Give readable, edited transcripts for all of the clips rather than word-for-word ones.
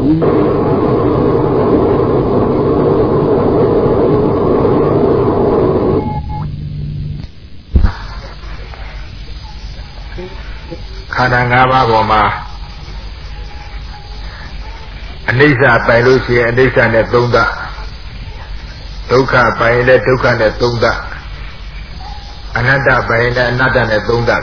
ခန္ဓာ၅ပါးပေါ်မှာအနိစ္စပိုင်လို့ရှိရင်အနိစ္စနဲ့သုံးသပ်ဒုက္ခပိုင်လည်းဒုက္ခနဲ့သုံးသပ်အနတ္တပိုင်လည်းအနတ္တနဲ့သုံးသပ်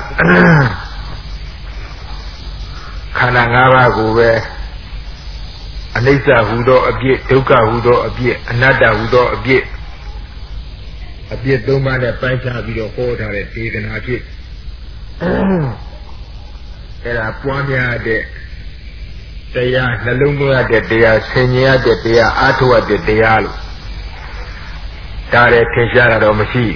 ခန္ဓာ၅ပါးကိုပဲအနိစ္စဟူသောအပြစ်ဒုက္ခဟူသောအပြစ်အနတ္တဟူသောအပြစ်သုံးပါးနဲ့ပိုင်းခြားပြီးတော့ဟောထားတဲ့ဒေသနာဖြစ်အဲ့ဒါပွားများတဲ့တရားနှလုံးသွင်းရတဲ့တရားဆင်ញင်ရတဲ့တရားအားထုတ်ရတဲ့တရားလို့ဒါလည်းထင်ရှားတာတော့မရှိ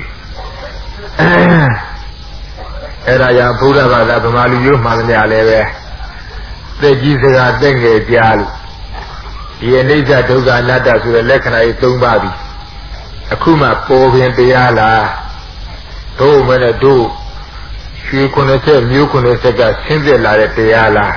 အဲ့ဒါကြောင့်ဘုရားဘာသာဗမာလူမျိုးမှန်တယ်လည်းပဲသက်ကြီးစကားသက်ငယ်ကြားလို့ဒီအနိစ္စဒုက္ခအနတ္တဆိုတဲ့လက္ခဏာကြီး၃ပါးပြီအခုမှပေါ်ပင်တရားလားတို့မနဲ့တို့ရွှေ90မျိုး90ကဆင်းသက်လာတဲ့တရားလား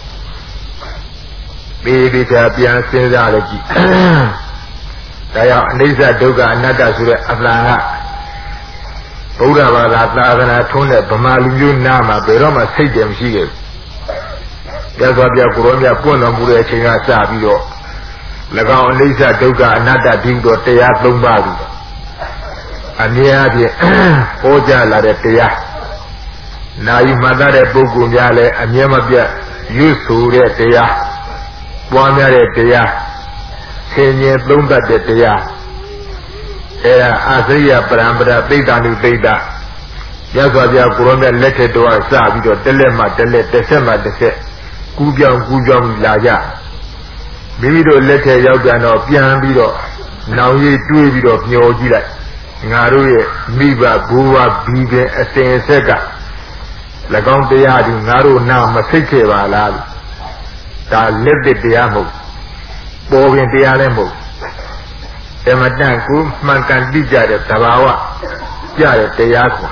ဒီချာပြန်စဉ်းစားရကြည့်ဒါကြောင့်အနိစ္စဒုက္ခအနတ္တဆိုတဲ့အပ္ပလာကဗုဒ္ဓဘာသာသာသနာထုံးတဲ့ဗမာလူမျိုးနာမှာဘယ်တော့မှစိတ်တယ်မရှိခဲ့ဘူးပြတ်သွားပြကိုရောမြပွင့်တော်မူတဲ့အချိန်ကစပြီးတော့၎င်းအနိစ္စဒုက္ခအနတ္တဒီတော့တရား၃ပါးပြီအမြဲအပြည့်ဟောကြားလာတဲ့တရားနာယီမှတ်တဲ့ပုဂ္ဂိုလ်များလည်းအမြဲမပြတ်ရွတ်ဆိုတဲ့တရားပွားများတဲ့တရားဆင်ញင်သုံးသပ်တဲ့တရားအဲဒါအာသရိယပရံပရာသိတ္တနုသိတ္တရသော်ပြကိုရောမြတ်လက်ထက်တော်စပြီးတော့တစ်လက်မှတစ်လက်တစ်ဆက်မှတစ်ဆက်ကူးပြောင်းလာကြမိမိတို့လက်ထက်ရောက်ပြန်တော့ပြန်ပြီးတော့နောင်ရည်တွေးပြီးတော့မျောကြည့်လိုက်ငါတို့ရဲ့မိဘဘိုးဘဘီပင်အစဉ်အဆက်က၎င်းတရားဒီငါတို့နာမသိခဲ့ပါလားဒါလက်သစ်တရားမဟုတ်ပေါ်ပင်တရားလည်းမဟုတ်ဓမ္မတန်ကိုမှန်ကန်သိကြတဲ့သဘာဝကြတဲ့တရားကို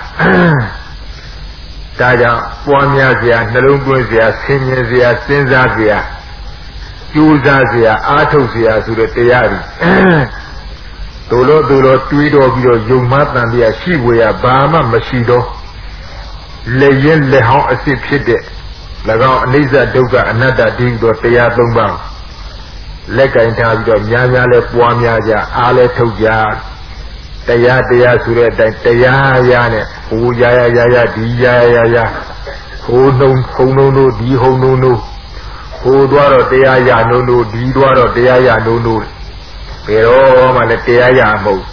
ဒါကြောင့်ပွားများစရာနှလုံးသွင်းစရာဆင်ញင်စရာစဉ်းစားစရာကြိုးစားစရာအားထုတ်စရာဆိုတဲ့တရားတွေတို့လို့တွေးတော်ပြီးတော့ယုံမှတန်တရားရှိဝေရဘာမှမရှိတော့လက်ရင်လက်ဟောင်းအစ်စ်ဖြစ်တဲ့၎င်းအနိစ္စဒုက္ခအနတ္တဒီတော့တရား၃ပါးလက်ကင်ထားပြီးတော့များလဲပွားများကြအားလဲထုတ်ကြတရားဆိုတဲ့အတိုင်းတရားရနဲ့ဟိုရဒီရဟိုနှုံတို့ဒီဟုံတို့ဟိုသွားတော့တရားရနှုံတို့ဒီသွားတော့တရားရနှုံတို့ဘယ်တော့မှလည်းတရားရမဟုတ်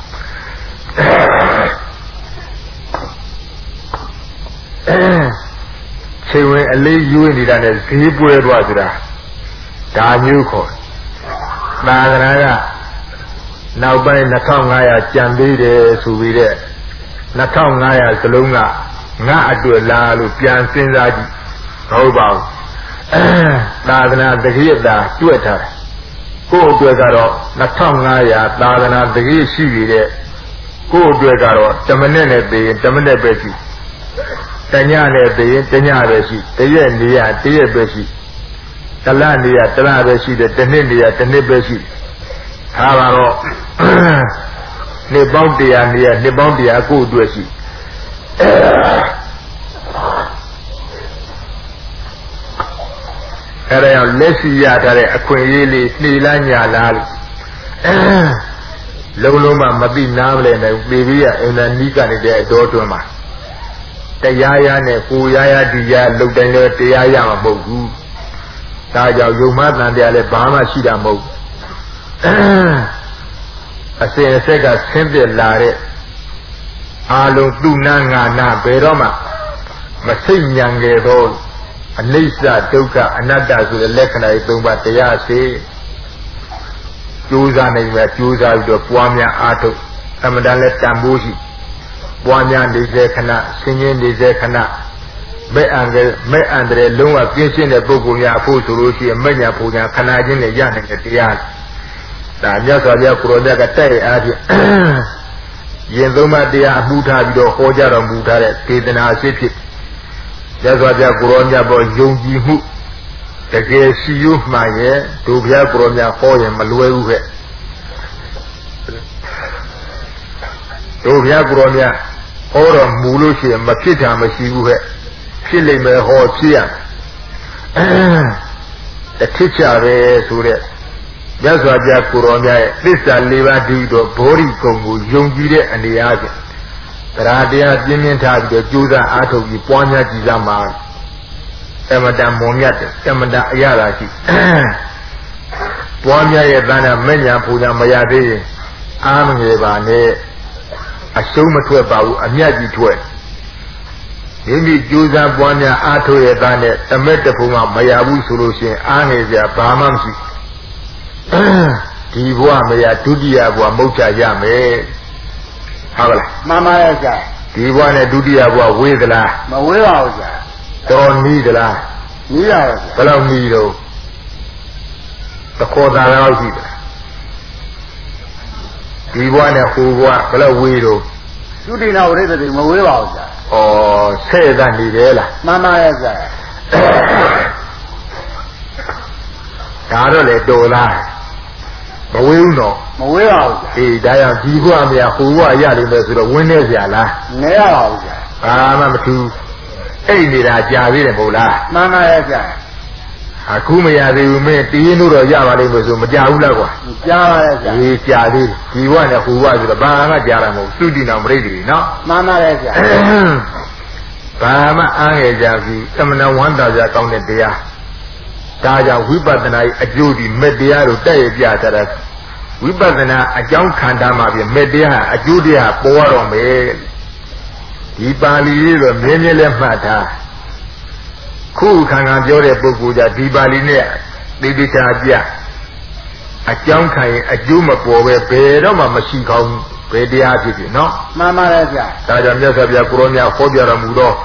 ချိန်ဝင်အလေးယူနေတာနဲ့ဈေးပွဲသွားဆိုတာဒါမျိုးခေါ်သာသနာကနောက်ပိုင်း2500ကျန်သေးတယ်ဆိုပြီးတဲ့2500စလုံးကငါအတွက်လားလို့ပြန်စဉ်းစားကြည့်ဟုတ်ပါဘူးသာသနာတကယ်တာတွေ့ထားတယ်ကိုယ့်အတွက်ကတော့2500သာသနာတကယ်ရှိပြီတဲ့ကိုယ့်အတွက်ကတော့10မိနစ်နဲ့သိရင်10မိနစ်ပဲရှိတညနဲ့သိရင်တညပဲရှိတရက်နေရတရက်ပဲရှိတလနေရတလပဲရှိတယ်တစ်နှစ်နေရတစ်နှစ်ပဲရှိဒါပါတော့နှစ်ပေါင်း100နေရနှစ်ပေါင်း100ကိုယ့်အတွက်ရှိအဲ့ဒါကြောင့်လက်ရှိရထားတဲ့အခွင့်အရေးလေးနှီးလားညာလားလို့လုံးမသိနားမလဲနဲ့ပေပြီးရအင်္ဂါနီးကနေတဲ့အတော်တွင်မှာတရားရနဲ့ကိုရဒီရလုတ်တိုင်းလည်းတရားရမှာမဟုတ်ဘူးဒါကြောင့်ယုံမှတန်တရားလည်းဘာမှရှိတာမဟုတ်အစဉ်အဆက်ကဆင်းသက်လာတဲ့အာလုံးသူနာငါနာဘယ်တော့မှမစိတ်ညံခဲ့တော့အနိစ္စဒုက္ခအနတ္တဆိုတဲ့လက္ခဏာတွေ၃ပါးတရားစေကြိုးစားနိုင်မယ်ကြိုးစားပြီးတော့ပွားများအားထုတ်အမှန်တန်လည်းတန်ဖိုးရှိပွားများနေတဲ့ခဏဆင်းရဲနေတဲ့ခဏမဲ့အန္တရာယ်လုံးဝကင်းရှင်းတဲ့ပုဂ္ဂိုလ်များအဖို့ဆိုလို့ရှိရင်မဲ့ညာပူညာခဏချင်းနဲ့ရနိုင်တဲ့တရားဒါမြတ်စွာဘုရားကိုရောမြတ်ကတဲ့အားဖြင့်ရင်သုံးပါးတရားအမှုထားပြီးတော့ဟောကြားတော်မူထားတဲ့ဒေသနာအစစ်ဖြစ်မြတ်စွာဘုရားကိုရောမြတ်ပေါ်ယုံကြည်မှုတကယ်ရှိယူမှရဲ့ဒုဘုရားကိုရောများဟောရင်မလွယ်ဘူးခဲ့ဒုဘုရားကိုရောများဟောတော်မူလို့ရှိရင်မဖြစ်တာမရှိဘူးခဲ့ဖြစ်လိမ့်မယ်ဟောဖြစ်ရတထစ်ချပဲဆိုတဲ့မြတ်စွာဘုရားကိုရောများရဲ့သစ္စာ၄ပါးတည်းသောဘောဓိကုံကိုယုံကြည်တဲ့အနေအားဖြင့်တရားတရားပြင်းပြင်းထားပြီးတော့ကြိုးစားအားထုတ်ပြီးပွားများကြည်စားမှာအမတန်မွန်မြတ်တယ်အမတန်အရသာရှိပွားများရဲ့တဏ္ဍမဉ္ဇဉ်ပူဇာမရသေးရင်အားမငယ်ပါနဲ့အရှုံးမထွက်ပါဘူးအမြတ်ကြီးထွက်မိမိကြိုးစားပွားများအားထုတ်ရဲ့သားနဲ့တမက်တဖုံကမရဘူးဆိုလို့ရှိရင်အားငယ်စရာဘာမှမရှိဒီဘဝမရဒုတိယဘဝမုတ်ချရမယ်ဟုတ်လားမှန်ပါရဲ့ကြာဒီဘဝနဲ့ဒုတိယဘဝဝေးသလားမဝေးပါဘူးကြာတော်နီးသလားနီးရတယ်ဘယ်လောက်နီးတော့တခေါ်တာလောက်ရှိတယ်ဒီဘဝနဲ့ဟိုဘဝဘယ်လောက်ဝေးတော့သုတိနာဝိရဒတိမဝေးပါဘူးကြာဩဆဲ့တတ်နေတယ်လားမှန်ပါရဲ့ကြာဒါတော့လေတော်လားမဝေးဘူးတော့မဝေးပါဘူးကြာအေးဒါကြောင့်ဒီဘဝမရဟိုဘဝရလိမ့်မယ်ဆိုတော့ဝင်းနေစရာလားနေရပါဘူးကြာဘာမှမထူးအိတ်နေတာကြာသေးတယ်မဟုတ်လားမှန်ပါရဲ့ကြာအခုမရသေးဘူးမင်းတီးရင်တော့ရပါလိမ့်မယ်ဆိုမကြဘူးလားကွာကြာပါရဲ့ကြာအေးကြာသေးတယ်ဒီဘဝနဲ့ဟိုဘဝဆိုတော့ဘာမှကြာတာမဟုတ်သုတိနာမရိတ်တိနော်မှန်ပါရဲ့ကြာဘာမှအားငယ်ကြပြီသမဏဝန္တာကြကောင်းတဲ့တရားဒါကြောင့်ဝိပဿနာရဲ့အကျိုးဒီမေတ္တရားတို့တက်ရပြထားတာဝိပဿနာအကြောင်းခန္ဓာမှာပြင်မေတ္တရားအကျိုးတရားပေါ်ရတော့မယ်ဒီပါဠိလေးတော့မြင်းမြဲလဲမှတ်ထားခုခံခံပြောတဲ့ပုဂ္ဂိုလ်ကြဒီပါဠိနဲ့သိသိချာပြအကြောင်းခံရင်အကျိုးမပေါ်ပဲဘယ်တော့မှမရှိကောင်းဘယ်တရားဖြစ်ဖြစ်နော်မှန်ပါရဲ့ဗျာဒါကြောင့်မြတ်စွာဘုရားကိုရောမြတ်ဟောပြတော်မူတော့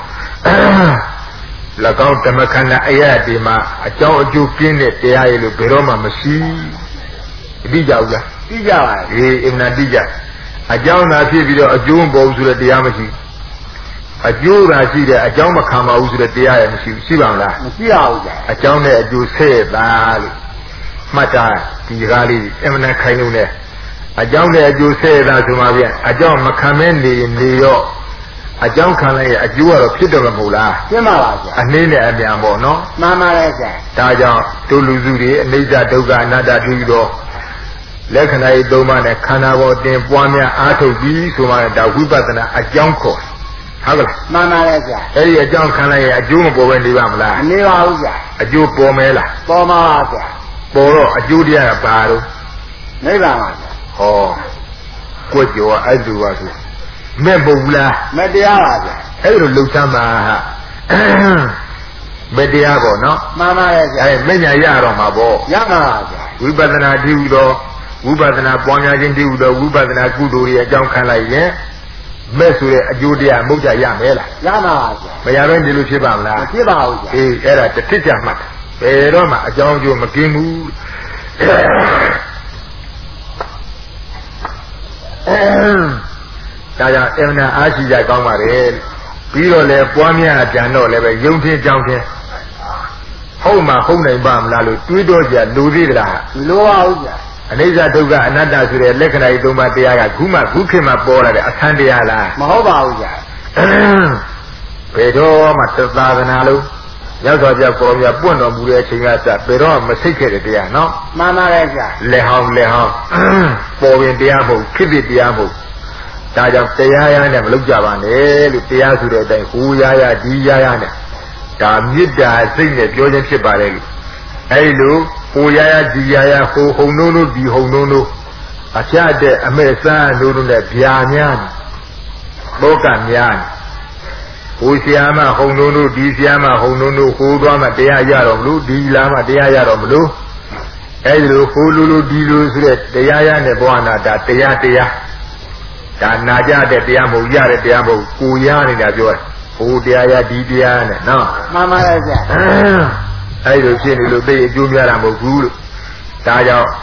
၎င်းဓမ္မခန္ဓာအရာဒီမှာအကြောင်းအကျိုးပြင်းတဲ့တရားရည်လို့ဘယ်တော့မှမရှိသိကြဘူးလားသိကြပါရဲ့အေးအမှန်သိကြအကြောင်းသာဖြစ်ပြီးတော့အကျိုးမပေါ်ဘူးဆိုတဲ့တရားမရှိအကျိုးသာရှိတယ်အကြောင်းမခံပါဘူးဆိုတဲ့တရားရမရှိဘူးရှိပါမလားမရှိပါဘူးကြာအကြောင်းနဲ့အကျိုးဆဲ့တာလို့မှတ်တာဒီကားလေးအမှန်ခိုင်လို့နဲ့အကြောင်းနဲ့အကျိုးဆဲ့တာဆိုမှပြန်အကြောင်းမခံမဲနေတော့အကြောင်းခံလိုက်ရင်အကျိုးကတော့ဖြစ်တယ်မဟုတ်လားဖြစ်ပါပါကြာအနည်းနဲ့အမြန်ပေါ့နော်မှန်ပါလေကြာဒါကြောင့်တို့လူစုတွေအနိစ္စဒုက္ခအနတ္တတွေ့တော့လက္ခဏာရေးသုံးပါးနဲ့ခန္ဓာပေါ်တင်ပွားများအားထုတ်ပြီးဆိုမှဒါဝိပဿနာအကြောင်းခေါ်ဟုတ်ကဲ့မှန်ပါလေကြာအဲ့ဒီအကြောင်းခံလိုက်ရင်အကျိုးမပေါ်ပဲနေပါမလားမနေပါဘူးကြာအကျိုးပေါ်မဲလားပေါ်မှာပါကြာပေါ်တော့အကျိုးတရားကဘာလို့နိဗ္ဗာန်ပါကြာဟောကိုကြောအဲ့လိုပါဆိုမဲ့ပုတ်လားမဲ့တရားပါဗျာအဲ့လိုလှုပ်ရှားမှာဟာမဲ့တရားပေါ့နော်မှန်ပါရဲ့ဗျာအဲ့မဲ့ညာရတော့မှာပေါ့ရမှာပါဗျာဝိပဿနာတည်ဟူသောဝိပဿနာပွားများခြင်းတည်ဟူသောဝိပဿနာကုသိုလ်ရဲ့အကြောင်းခံလိုက်ရင်မဲ့ဆိုတဲ့အကျိုးတရားမဟုတ်ကြရမယ်လားရမှာပါဗျာမရဘဲဒီလိုဖြစ်ပါမလားမဖြစ်ပါဘူးဗျာအေးအဲ့ဒါတစ်ထစ်ကြမှတ်ဘယ်တော့မှအကြောင်းအကျိုးမကင်းဘူးဒါကြောင့်အမှန်အားရှိကြကောင်းပါလေပြီးတော့လေပွားများကြံတော့လည်းပဲယုံချင်းကြောင်းချင်းဟုတ်မှဟုတ်နိုင်ပါမလားလို့တွေးတော့ကြလူသေးသလားလိုပါဘူးကြာအနိစ္စဒုက္ခအနတ္တဆိုတဲ့လက္ခဏာကြီးသုံးပါးတရားကခုခေတ်မှာပေါ်လာတဲ့အခန်းတရားလားမဟုတ်ပါဘူးကြာဘယ်တော့မှသာသနာလို့ရောက်တော့ကြောက်ပေါ်ပြပွင့်တော်မူတဲ့အချိန်ကစဘယ်တော့မှမစိတ်ခဲ့တဲ့တရားနော်မှန်ပါရဲ့ကြာလက်ဟောင်းပေါ်ပင်တရားမဟုတ်ဖြစ်ဖြစ်တရားမဟုတ်ဒါကြောင့်တရားရနဲ့မလုပ်ကြပါနဲ့လို့တရားဆိုတဲ့အတိုင်းဟိုရရဒီရရနဲ့ဒါမေတ္တာစိတ်နဲ့ပြောခြင်းဖြစ်ပါတယ်လို့အဲဒီလိုဟိုရရဒီရရဟိုဟုံနိုးနိုးဒီဟုံနိုးနိုးအဖျက်တဲ့အမဲ့စမ်းနိုးနိုးနဲ့ဗျာများဘောကများဟိုဆရာမဟုံနိုးနိုးဒီဆရာမဟုံနိုးနိုးဟိုသွားမှတရားရတော့မလို့ဒီလာမှတရားရတော့မလို့အဲဒီလိုဟိုလူဒီလူဆိုတဲ့တရားရနဲ့ဘောနာဒါတရားဒါနာကြတဲ့တရားမဟုတ်ရတဲ့တရားမဟုတ်ကိုရနေတာပြောတယ်ဟိုတရားရဒီတရားနဲ့နော်မှန်ပါရဲ့ဗျာအဲ့လိုဖြစ်နေလို့သိအကျိုးများတာမဟုတ်ဘူးလို့ဒါကြောင့်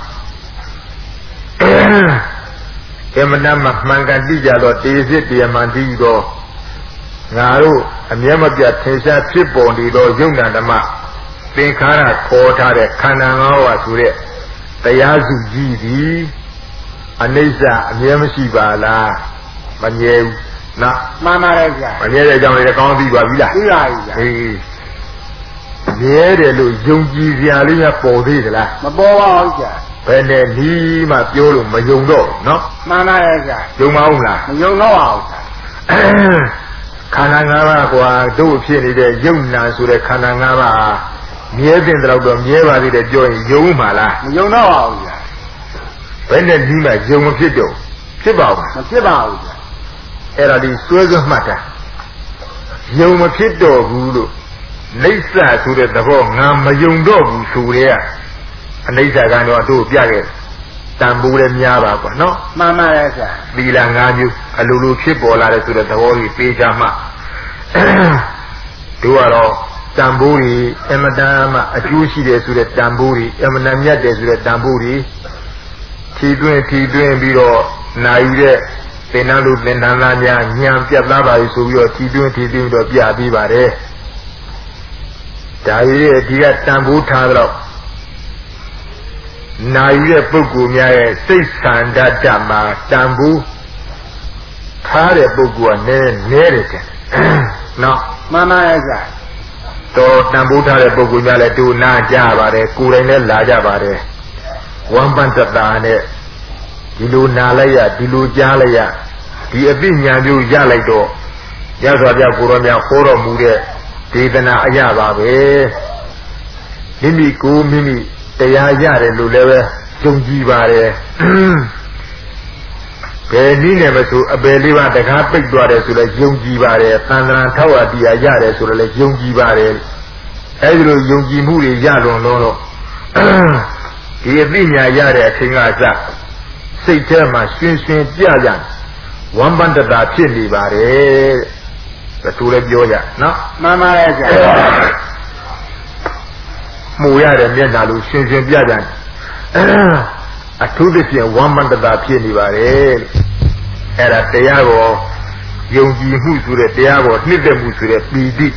အမနာမှန်ကန်ကြည့်ကြတော့တေစစ်တရားမှန်ကြည့်တော့ငါတို့အမြဲမပြတ်ထင်ရှားဖြစ်ပေါ်နေသောယုံနာဓမ္မသင်္ခါရခေါ်ထားတဲ့ခန္ဓာ၅ပါးဆိုတဲ့တရားစုကြီးဒီအနိစ္စအမြဲမရှိပါလားမမြဲဘူးနော်မှန်ပါတယ်ဗျာမမြဲတဲ့အကြောင်းလေးကောင်းသိပါပြီလားသိပါပြီဗျာဟေးမြဲတယ်လို့ယုံကြည်စရာလေးကပေါ်သေးသလားမပေါ်ပါဘူးဗျာဘယ်နဲ့ဒီမှပြောလို့မယုံတော့နော်မှန်ပါတယ်ဗျာယုံမအောင်လားမယုံတော့ပါဘူးဗျာခန္ဓာ၅ပါးကွာတို့ဖြစ်နေတဲ့ယုံနာဆိုတဲ့ခန္ဓာ၅ပါးမြဲတဲ့တော့မြဲပါသေးတယ်ပြောရင်ယုံမှာလားမယုံတော့ပါဘူးဗျာဘယ်နဲ့ဒီမှယုံမဖြစ်တော့ဖြစ်ပါဘူးမဖြစ်ပါဘူးဗျာအဲ့ဒါဒီစွဲစွဲမှတ်တာယုံမဖြစ်တော့ဘူးလို့နိစ္စဆိုတဲ့သဘောငါမယုံတော့ဘူးဆိုရဲအနိစ္စကတော့တို့ပြခဲ့တန်ဖိုးလည်းများပါကွာနော်မှန်ပါတယ်ဗျာသီလ၅မျိုးအလိုလိုဖြစ်ပေါ်လာတဲ့ဆိုတဲ့သဘောကြီးပေးချမှတို့ကတော့တန်ဖိုးကြီးအမတန်မှအကျိုးရှိတယ်ဆိုတဲ့တန်ဖိုးကြီးအမတန်မြတ်တယ်ဆိုတဲ့တန်ဖိုးကြီးထီတွင်းပြီးတော့နိုင်တဲ့သင်္นานတို့သင်္นานသားများညံပြတ်သားပါပြီဆိုပြီးတော့ထီတွင်းတော့ပြပေးပါတယ်ဒါရဲ့ဒီကတန်ဖိုးထားတော့နိုင်တဲ့ပုဂ္ဂိုလ်များရဲ့စိတ်ဆန္ဒတမှာတန်ဖိုးထားတဲ့ပုဂ္ဂိုလ်ကနည်းတယ်တဲ့နော်မှန်ပါရဲ့ဗျာတော့တန်ဖိုးထားတဲ့ပုဂ္ဂိုလ်များလည်းတို့နာကြပါတယ်ကိုယ်တိုင်လည်းလာကြပါတယ်ဝမ်းပန်းတတာနဲ့ဒီလိုနာလိုက်ရဒီလိုကြားလိုက်ရဒီအသိဉာဏ်မျိုးရလိုက်တော့ရသော်ပြကိုရောများခေါ်တော်မူတဲ့ဒေသနာအရပါပဲမိမိတရားရတယ်လို့လည်းပဲယုံကြည်ပါတယ်ဘယ်နည်းနဲ့မဆိုအပယ်လေးပါးတကားပိတ်သွားတယ်ဆိုလည်းယုံကြည်ပါတယ်သံဃာထောက်အပ်တရားရတယ်ဆိုလည်းယုံကြည်ပါတယ်အဲဒီလိုယုံကြည်မှုတွေရလွန်တော့ဒီအသိဉာဏ်ရတဲ့အချိန်ကစစိတ်ထဲမှာရှင်ပြကြဝမ်းပန်းတတာဖြစ်နေပါတယ်တဲ့သူလည်းပြောရနော်မှန်ပါရဲ့ဗျာမှုရတဲ့မျက်နှာလိုရှင်ပြကြတယ်အထူးသဖြင့်ဝမ်းပန်းတတာဖြစ်နေပါတယ်အဲ့ဒါတရားကိုယုံကြည်မှုဆိုတဲ့တရားကိုနှစ်သက်မှုဆိုတဲ့ပီတိ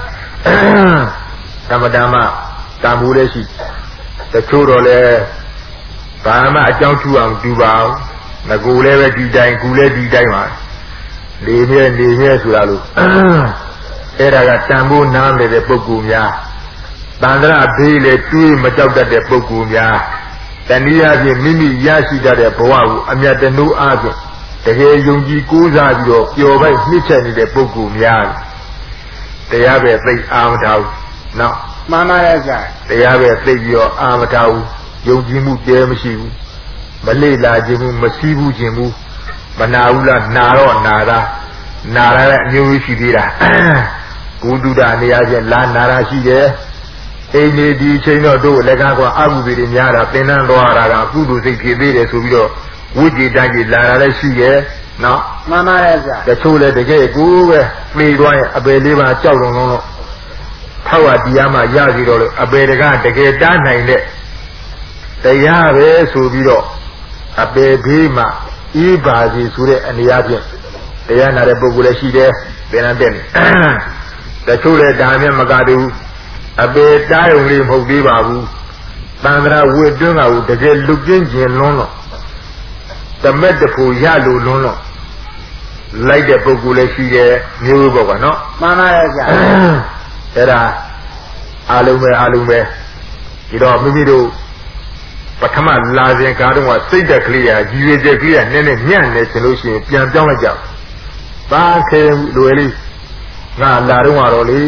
သမထမတန်ဖိုးလည်းရှိတချို့တော့လည်းဘာမှအကြောင်းထူအောင်တူပါအောင်ငကိုလည်းပဲဒီတိုင်းကူလည်းဒီတိုင်းပါနေမြဲဆိုတာလို့အဲ့ဒါကတန်ဖိုးနားနေတဲ့ပုဂ္ဂိုလ်များတန္တရဘေးလေတွေးမကြောက်တတ်တဲ့ပုဂ္ဂိုလ်များတဏှာဖြင့်မိမိရရှိတတ်တဲ့ဘဝကိုအမြတ်တနိုးအားဖြင့်တကယ်ယုံကြည်ကိုးစားပြီးတော့ပျော်ပိုက်နှိမ့်ချက်နေတဲ့ပုဂ္ဂိုလ်များတရားပဲသိအာမထားဘူးနော်မှန်ပါရဲ့ဗျာတရားပဲသိပြီးတော့အာမထားဘူးယုံကြည်မှုတဲမရှိဘူးမလေ့လာခြင်းဘူးမစည်းဘူးခြင်းဘူးမနာဘူးလားနာတော့နာတာနာရတဲ့အမျိုးရှိသေးတာကုသဒနေရာချင်းလာနာတာရှိတယ်အိမ်နေဒီချိန်တော့တို့လက်ကားကအကုသိုလ်တွေများတာသင်္นานသွားတာကကုသိုလ်စိတ်ဖြစ်သေးတယ်ဆိုပြီးတော့ဝိจิตတကြီးလာတာလည်းရှိရဲ့နော်မှန်ပါရဲ့ဗျာတချို့လည်းတကယ်ကိုပဲပြေးသွားရင်အပယ်လေးပါကြောက်လုံးတော့ထောက်ရတရားမှရစီတော့လို့အပယ်တကတကယ်တားနိုင်တဲ့တရားပဲဆိုပြီးတော့အပယ်ဘေးမှာဤပါစီဆိုတဲ့အနေအချင်းတရားနာတဲ့ပုဂ္ဂိုလ်လည်းရှိတယ်သင်္นานတဲ့တချို့လည်းဒါမှမကတူအပေတားရုံလေးမဟုတ်သေးပါဘူးတန္တရာဝိတွင်းကကိုတကယ်လွတ်ကျင်းခြင်းလွန်းတော့တမက်တဖို့ရလို့လွန်းတော့လိုက်တဲ့ပုဂ္ဂိုလ်လည်းရှိတယ်မျိုးပေါ့ကွာနော်မှန်ပါရဲ့ဗျာအဲ့ဒါအလုံးပဲဒီတော့မိမိတို့ပထမလာစဉ်ကားတော့စိတ်တက်ကလေးရရည်ရွယ်ချက်ကလေးရနည်းနည်းညံ့နေချင်လို့ရှိရင်ပြန်ပြောင်းလိုက်ကြပါခဲလွယ်လေးငါလာတော့လေ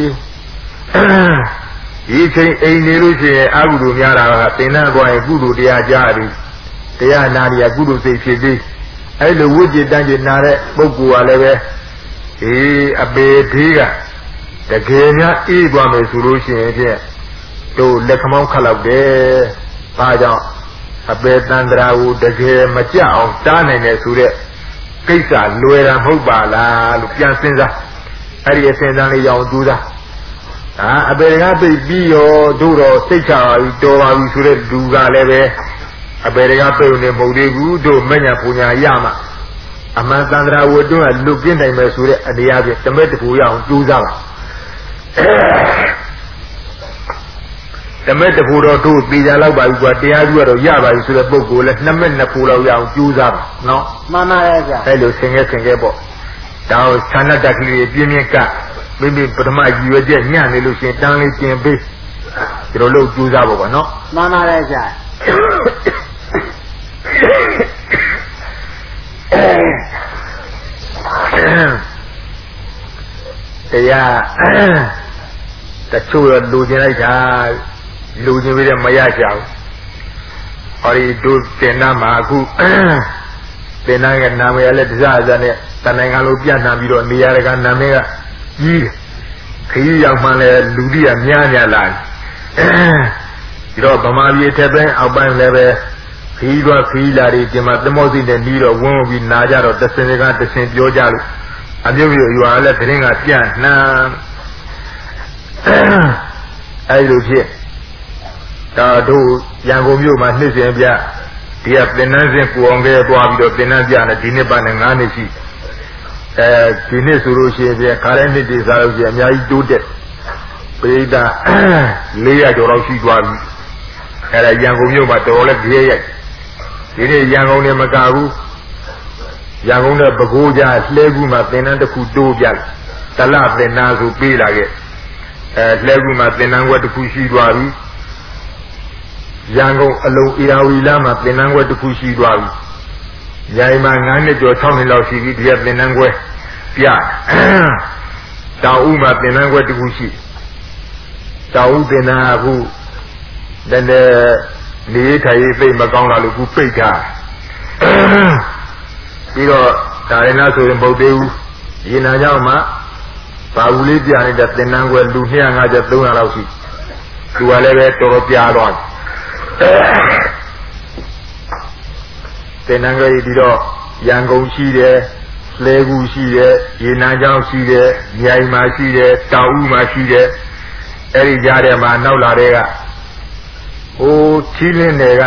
ဒီချိန်အိမ်နေလို့ရှိရင်အကုသိုလ်များတာကသင်္นานသွားရင်ကုသိုလ်တရားကြားပြီတရားနာရကုသိုလ်စိတ်ဖြစ်ပြီးအဲ့လိုဝိจิตတန်းကျင်နာတဲ့ပုဂ္ဂိုလ်ကလည်းပဲအပေသေးကတကယ်များအေးသွားမယ်ဆိုလို့ရှိရင်ဖြင့်တို့လက်ခမောင်းခတ်လောက်တယ်။ဘာကြောင့်အပေတန္တရာကိုတကယ်မကြအောင်တားနိုင်တယ်ဆိုတဲ့ကိစ္စလွယ်တာမဟုတ်ပါလားလို့ပြန်စဉ်းစားအဲ့ဒီအစဉ်းစားလေးရအောင်ကြိုးစားအပေကပြပြီးရောတို့တော့စိတ်ချပါပြီတော်ပါပြီဆိုတဲ့လူကလည်းပဲအပေကပြုံနေမဟုတ်သေးဘူးတို့မညာပူညာရမှာအမှန်တန္တရာဝတ္တုကလွတ်ပြင်းနိုင်မယ်ဆိုတဲ့အနေအချင်းတမက်တကူရအောင်ကြိုးစားပါဓမ္မတဖို့တော့တို့ပြည်ကြလောက်ပါဘူးကွာတရားကျတော့ရပါပြီဆိုတဲ့ပုဂ္ဂိုလ်လည်း2မိနစ်2ဖို့လောက်ရအောင်ကြိုးစားပါနော်မှန်ပါတယ်ဗျာအဲ့လိုဆင်ခဲ့ပေါ့ဒါကိုဌာနတက်ကလေးပြင်းပြင်းကမိမိပထမရည်ရွယ်ချက်ညံ့နေလို့ရှင်တန်းလေးကျင်ပေးဒီလိုလုပ်ကြိုးစားဖို့ကွာနော်မှန်ပါတယ်ဗျာတရားတချို့လူကျင်လိုက်တာလူကျင်ပြီးတော့မရကြဘူးဟောဒီတို့တင်နာမှာအခုတင်နာကနာမည်လည်းတရားအစနဲ့တန်နိုင်ငံလိုပြန့်နှံပြီးတော့နေရာတကာနာမည်ကကြီးခရီးရောက်မှလည်းလူတွေကများများလာဒီတော့ဗမာပြည်ထက်ပိုင်းအောက်ပိုင်းလည်းပဲခရီးသွားခရီးလာတွေဒီမှာသမောစိတ်နဲ့ပြီးတော့ဝန်းပြီးနာကြတော့တစင်ကတစင်ပြောကြလို့အမျိုးမျိုးရွာလည်းသတင်းကပြန့်နှံအဲ့လိုဖြစ်ဒါတို့ရန်ကုန်မြို့မှာနှစ်စဉ်ပြဒီကသင်္นานစဉ်ကိုအောင်ကဲသွားပြီးတော့သင်္นานပြတယ်ဒီနှစ်ပတ်နဲ့9နှစ်ရှိဒီနှစ်ဆိုလို့ရှိရင်ခါတဲ့နှစ်ဒီစားလို့ရှိရင်အများကြီးတိုးတက်ပိဋက400ကျော်လောက်ရှိသွားပြီအဲ့ဒါရန်ကုန်မြို့မှာတော်တော်လေးပြည့်ရိုက်ဒီနေ့ရန်ကုန်နဲ့မကဘူးရန်ကုန်နဲ့ပဲခူးကြားလှဲကူးမှာသင်္นานတစ်ခုတိုးပြတယ်တလသင်္นานဆိုပေးလာခဲ့လှဲကူးမှာသင်္นานွက်တစ်ခုရှိသွားပြီရန်ကုန်အလုံးအေရာဝီလာမှာသင်္นานွက်တစ်ခုရှိသွားပြီညာမှာ9နှစ်ကျော်6နှစ်လောက်ရှိပြီဒီကသင်္นานွက်ပြတောင်ဦးမှာသင်္นานွက်တစ်ခုရှိတောင်ဦးသင်္นานအခုတည်းနေထိုင်သိမကောင်းတာလို့ခုပိတ်ထားပြီးတော့ဒါရဏဆိုရင်ဗုဒ္ဓဦးရေနာကြောင့်မှဘာဘူးလေးပြနေတဲ့သင်္นานွယ်လူ250 300လောက်ရှိသူကလည်းပဲတော်တော်ပြားသွားသင်္นานွယ်ဒီတော့ရန်ကုန်ရှိတယ်လှဲကူရှိတယ်ရေနာကြောင့်ရှိတယ်မြိုင်မှာရှိတယ်တောင်ဦးမှာရှိတယ်အဲ့ဒီကြားထဲမှာနောက်လာတဲ့ကဟိုထီးလင်းတွေက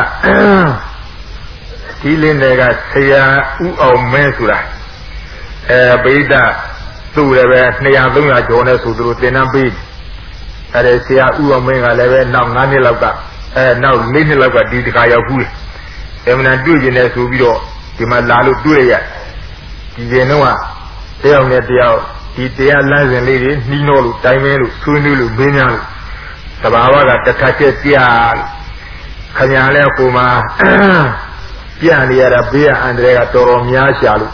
ဆရာဥအောင်မင်းဆိုတာဗိဒ္ဓသူ့လည်းပဲ200 300ကျော်နဲ့ဆိုသူတို့သင်တန်းပေးအဲ့ဒီဆရာဥအောင်မင်းကလည်းပဲနောက်9နှစ်လောက်ကနောက်4နှစ်လောက်ကဒီတခါရောက်ဘူးလေအမှန်တန်တွေ့ကျင်တယ်ဆိုပြီးတော့ဒီမှာလာလို့တွေ့ရဒီကျင်တော့တယောက်နဲ့တယောက်ဒီတရားလမ်းစဉ်လေးတွေနှီးနှောလို့တိုင်းမဲလို့ဆွေးနွေးလို့မင်းများလို့သဘာဝကတစ်ခါချက်ပြခညာလဲဟိုမှာပြနေရတာဘေးအန္တရာယ်ကတော်တော်များရှာလို့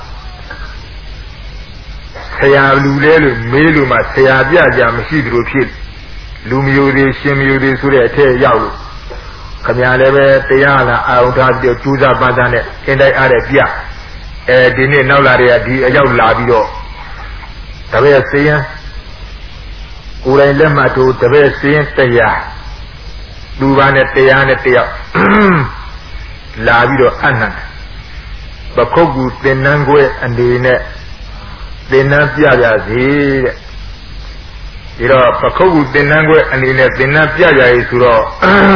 ဆရာလူလဲလို့မေးလို့မှဆရာပြကြမရှိသလိုဖြစ်လူမျိုးတွေရှင်မျိုးတွေဆိုတဲ့အထက်ရောက်လို့ခညာလည်းပဲတရားလာအာရုံထားပြီးကျူးစာပန်းသားနဲ့အင်းတိုင်းအားတဲ့ပြဒီနေ့နောက်လာတဲ့ဒီအရောက်လာပြီးတော့တပည့်စေရင်ကိုယ်တိုင်လက်မှတ်ထိုးတပည့်စေရင်တရားလူပါနဲ့တရားနဲ့တယောက်လာပြီးတော့အနန္တပခုတ်ကူသင်္นานခွဲအနေနဲ့သင်္นานပြကြစေတဲ့ဒီတော့ပခုတ်ကူသင်္นานခွဲအနေနဲ့သင်္นานပြကြရေးဆိုတော့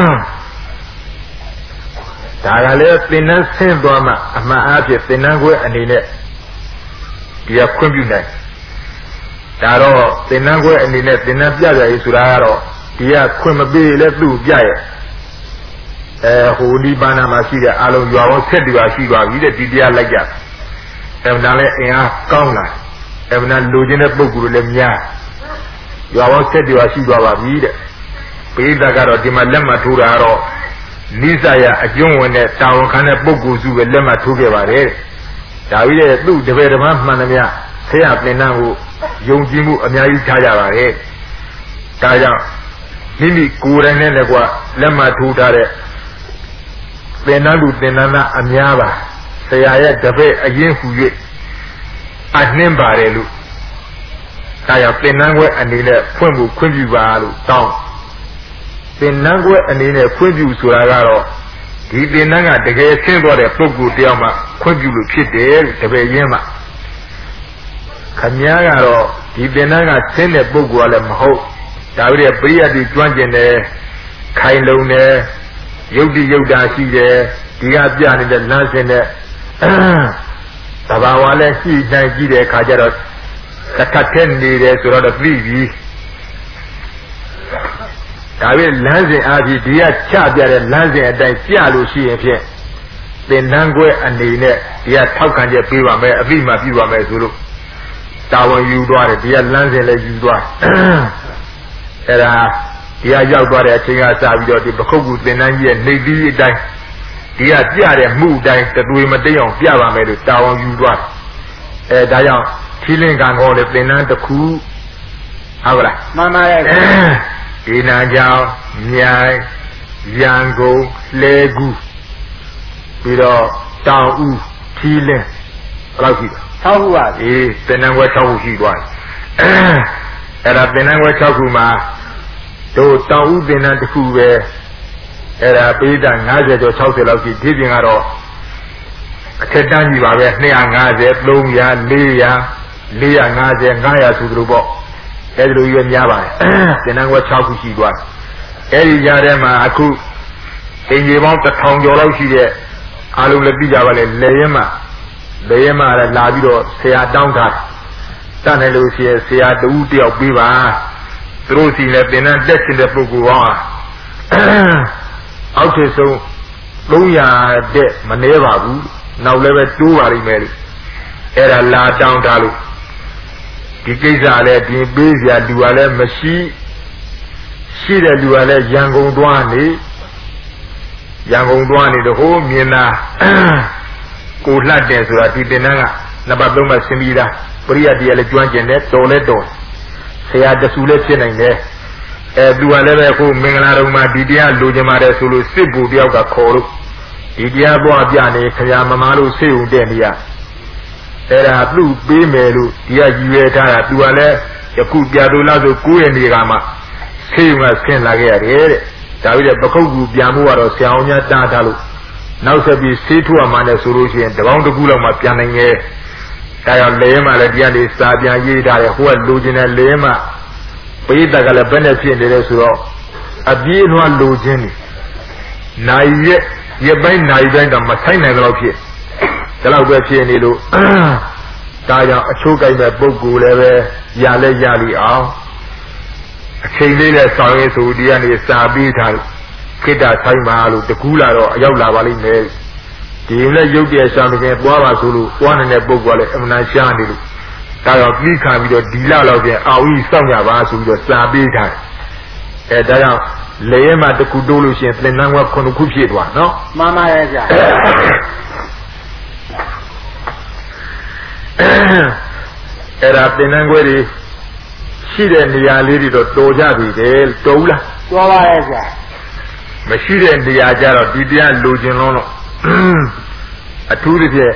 ဒါကလည်းသင်္นานဆင်းသွားမှအမှန်အားဖြင့်သင်္นานခွဲအနေနဲ့ဒီကခွင့်ပြုနိုင်ဒါတော့သင်္นานခွဲအနေနဲ့သင်္นานပြကြရေးဆိုတာကတော့ဒီကခွင့်မပေးလဲသူ့ပြရဲ့ဟိုဒီဘာနာမှာရှိတဲ့အလုံးရွာပေါင်း7ရွာရှိသွားပြီတဲ့ဒီတရားလိုက်ကြအဲ့ဒါလည်းအင်အားကောင်းလာအဲ့ဒါလူချင်းတဲ့ပုဂ္ဂိုလ်တွေလည်းများရွာပေါင်း7ရွာရှိသွားပါပြီတဲ့ပိဋကကတော့ဒီမှာလက်မှတ်ထိုးတာကတော့နိစ္စယအကျုံးဝင်တဲ့တာဝန်ခံတဲ့ပုဂ္ဂိုလ်စုပဲလက်မှတ်ထိုးခဲ့ပါတယ်တဲ့ဒါပြီးတဲ့သူ့တပည့်ဓမ္မမှန်သမျှဆရာသင်္นานကိုယုံကြည်မှုအများကြီးထားကြပါတယ်ဒါကြောင့်မိမိကိုယ်တိုင်နဲ့လည်းကွာလက်မှတ်ထိုးထားတဲ့သင်္นานလူသင်္นานသားအများပါဆရာရဲ့တပည့်အရင်ဟူ၍အနှင်းပါတယ်လို့ဒါကြောင့်သင်္นานခွဲအနေနဲ့ဖွင့်ဖို့ခွင့်ပြုပါလို့တောင်းသင်္นานခွဲအနေနဲ့ခွင့်ပြုဆိုတာကတော့ဒီသင်္นานကတကယ်ဆင်းသွားတဲ့ပုဂ္ဂိုလ်တယောက်မှခွင့်ပြုလို့ဖြစ်တယ်လို့တပည့်ရင်းမှခမည်းကတော့ဒီသင်္นานကဆင်းတဲ့ပုဂ္ဂိုလ်ကလည်းမဟုတ်ဒါပေမဲ့ပရိယတ်တိကျွမ်းကျင်တယ်ခိုင်လုံတယ်ယုတ်တိယုတ်တာရှိတယ်ဒီကပြနေတဲ့လမ်းစဉ်နဲ့သဘာဝလည်းရှိနိုင်ကြည့်တဲ့အခါကျတော့တစ်ခါတည်းနေတယ်ဆိုတော့သိပြီဒါပေမဲ့လမ်းစဉ်အားဖြင့်ဒီကချပြတဲ့လမ်းစဉ်အတိုင်းကြလို့ရှိရင်ဖြင့်သင်္นานခွဲအနေနဲ့ဒီကထောက်ခံချက်ပေးပါမယ်အပြီးမှပြုပါမယ်ဆိုလို့တာဝန်ယူသွားတယ်ဒီကလမ်းစဉ်လည်းယူသွားအဲ့ဒါဒီကရောက်သွားတဲ့အချိန်ကစပြီးတော့ဒီပခုတ်ကူသင်္นานကြီးရဲ့နေသီးအတိုင်းဒီကပြတဲ့မှုအတိုင်းတသွေမတိတ်အောင်ပြပါမယ်လို့တာဝန်ယူသွားတယ်ဒါကြောင့်ထီလင်းကံကောလည်းသင်္นานတစ်ခုဟုတ်လားမှန်ပါရဲ့ဒီနာကြောင့်မြိုင်ရန်ကုန်လဲကူပြီးတော့တောင်ဦးထီလင်းဘယ်လောက်ရှိလဲ 6ခုပါသင်္นานခွဲ6ခုရှိသွားတယ်အဲ့ဒါသင်္นานခွဲ6ခုမှာတို့တောင်ဦးသင်္นานတစ်ခုပဲအဲ့ဒါပိဋက50ကျော်60လောက်ရှိဒီပြင်ကတော့အထက်တန်းကြီးပါပဲ250 300 400 450 500ဆိုသလိုပေါ့အဲ့ဒီလိုရွေးများပါတယ်သင်္นานခွဲ6ခုရှိသွားအဲ့ဒီကြားထဲမှာအခုအင်ကြီးပေါင်း1000ကျော်လောက်ရှိတဲ့အားလုံးလည်းသိကြပါလေလေရင်မှလည်းလာပြီးတော့ဆရာတောင်းထားတတ်တယ်လို့ရှိရင်ဆရာတူတယောက်ပေးပါသူတို့စီလည်းသင်္นานတက်တဲ့ပုဂ္ဂိုလ်ဟောအောက်ထစ်ဆုံး300တဲ့မနှဲပါဘူးနောက်လည်းပဲတိုးပါလိမ့်မယ်လို့အဲ့ဒါလာတောင်းထားလို့ဒီကိစ္စလည်းဒီပေးစရာလူကလည်းမရှိတဲ့လူကလည်းရန်ကုန်သွားနေတော့ဟိုမြင်တာကိုလှတ်တယ်ဆိုတာဒီတင်တန်းကနံပါတ်3မှာဆင်းပြီးသားပရိယတ်တရားလည်းကျွမ်းကျင်တယ်တော်လဲတော်ဆရာတဆူလည်းဖြစ်နိုင်တယ်သူကလည်းပဲကိုမင်္ဂလာတော်မှာဒီတရားလိုချင်ပါတယ်ဆိုလို့စစ်ဘူတယောက်ကခေါ်လို့ဒီတရားပွားပြနေခရမမားလို့စိတ်ုံတဲ့နေရအဲ့ဒါသူ့ပေးမယ်လို့ဒီကရည်ရွယ်ထားတာသူကလည်းယခုပြတော်လားဆို9ရက်နေကမှစိတ်ုံကဆင်းလာခဲ့ရတယ်တဲ့ဒါပြီးတော့ပခုတ်ကူပြန်မှုကတော့ဆရာအောင်များတားထားလို့နောက်ဆက်ပြီးဆေးထွားမှလည်းဆိုလို့ရှိရင်တပေါင်းတစ်ခုလောက်မှပြန်နိုင်ရဲ့ဒါကြောင့်လဲမှလည်းဒီကနေစာပြန်ရေးထားတယ်ဟိုကလိုချင်တဲ့လဲမှပိဋကကလည်းဘယ်နဲ့ဖြစ်နေလဲဆိုတော့အပြေးလွှားလိုခြင်းနေနိုင်ရဲ့ပိုင်းနိုင်တိုင်းတော့မဆိုင်နိုင်တော့ဖြစ်ဒါတော့ပဲဖြစ်နေလို့ဒါကြောင့်အချိုးကိုက်မဲ့ပုဂ္ဂိုလ်လည်းပဲရလဲရလိအောင်အချိန်လေးနဲ့ဆောင်ရည်ဆိုဒီကနေစာပြီးထားခိတ္တဆိုင်ပါလို့တကူးလာတော့အရောက်လာပါလိမ့်မယ်ဒီလည်းရုပ်တရက်ရှာမခင်ပွားပါဆိုလို့ပွားနေတဲ့ပုဂ္ဂိုလ်ကလည်းအမှန်ရှားနေလို့ဒါတော့ပြီးခံပြီးတော့ဒီလောက်ပြန်အာဝိစောင့်ရပါဆိုပြီးတော့စာပေးထားတယ်ဒါကြောင့်လေရဲမှာတကူတိုးလို့ရှိရင်သင်္นานက9ခုဖြစ်သွားနော်မှန်ပါရဲ့ဗျာအဲ့ဒါသင်္นานခွဲတွေရှိတဲ့နေရာလေးတွေတော့တော်ကြပြီတယ်တော်ဘူးလားတော်ပါရဲ့ဗျာမရှိတဲ့နေရာကြတော့ဒီတရားလိုချင်လုံးတော့အထူးတစ်ဖြင့်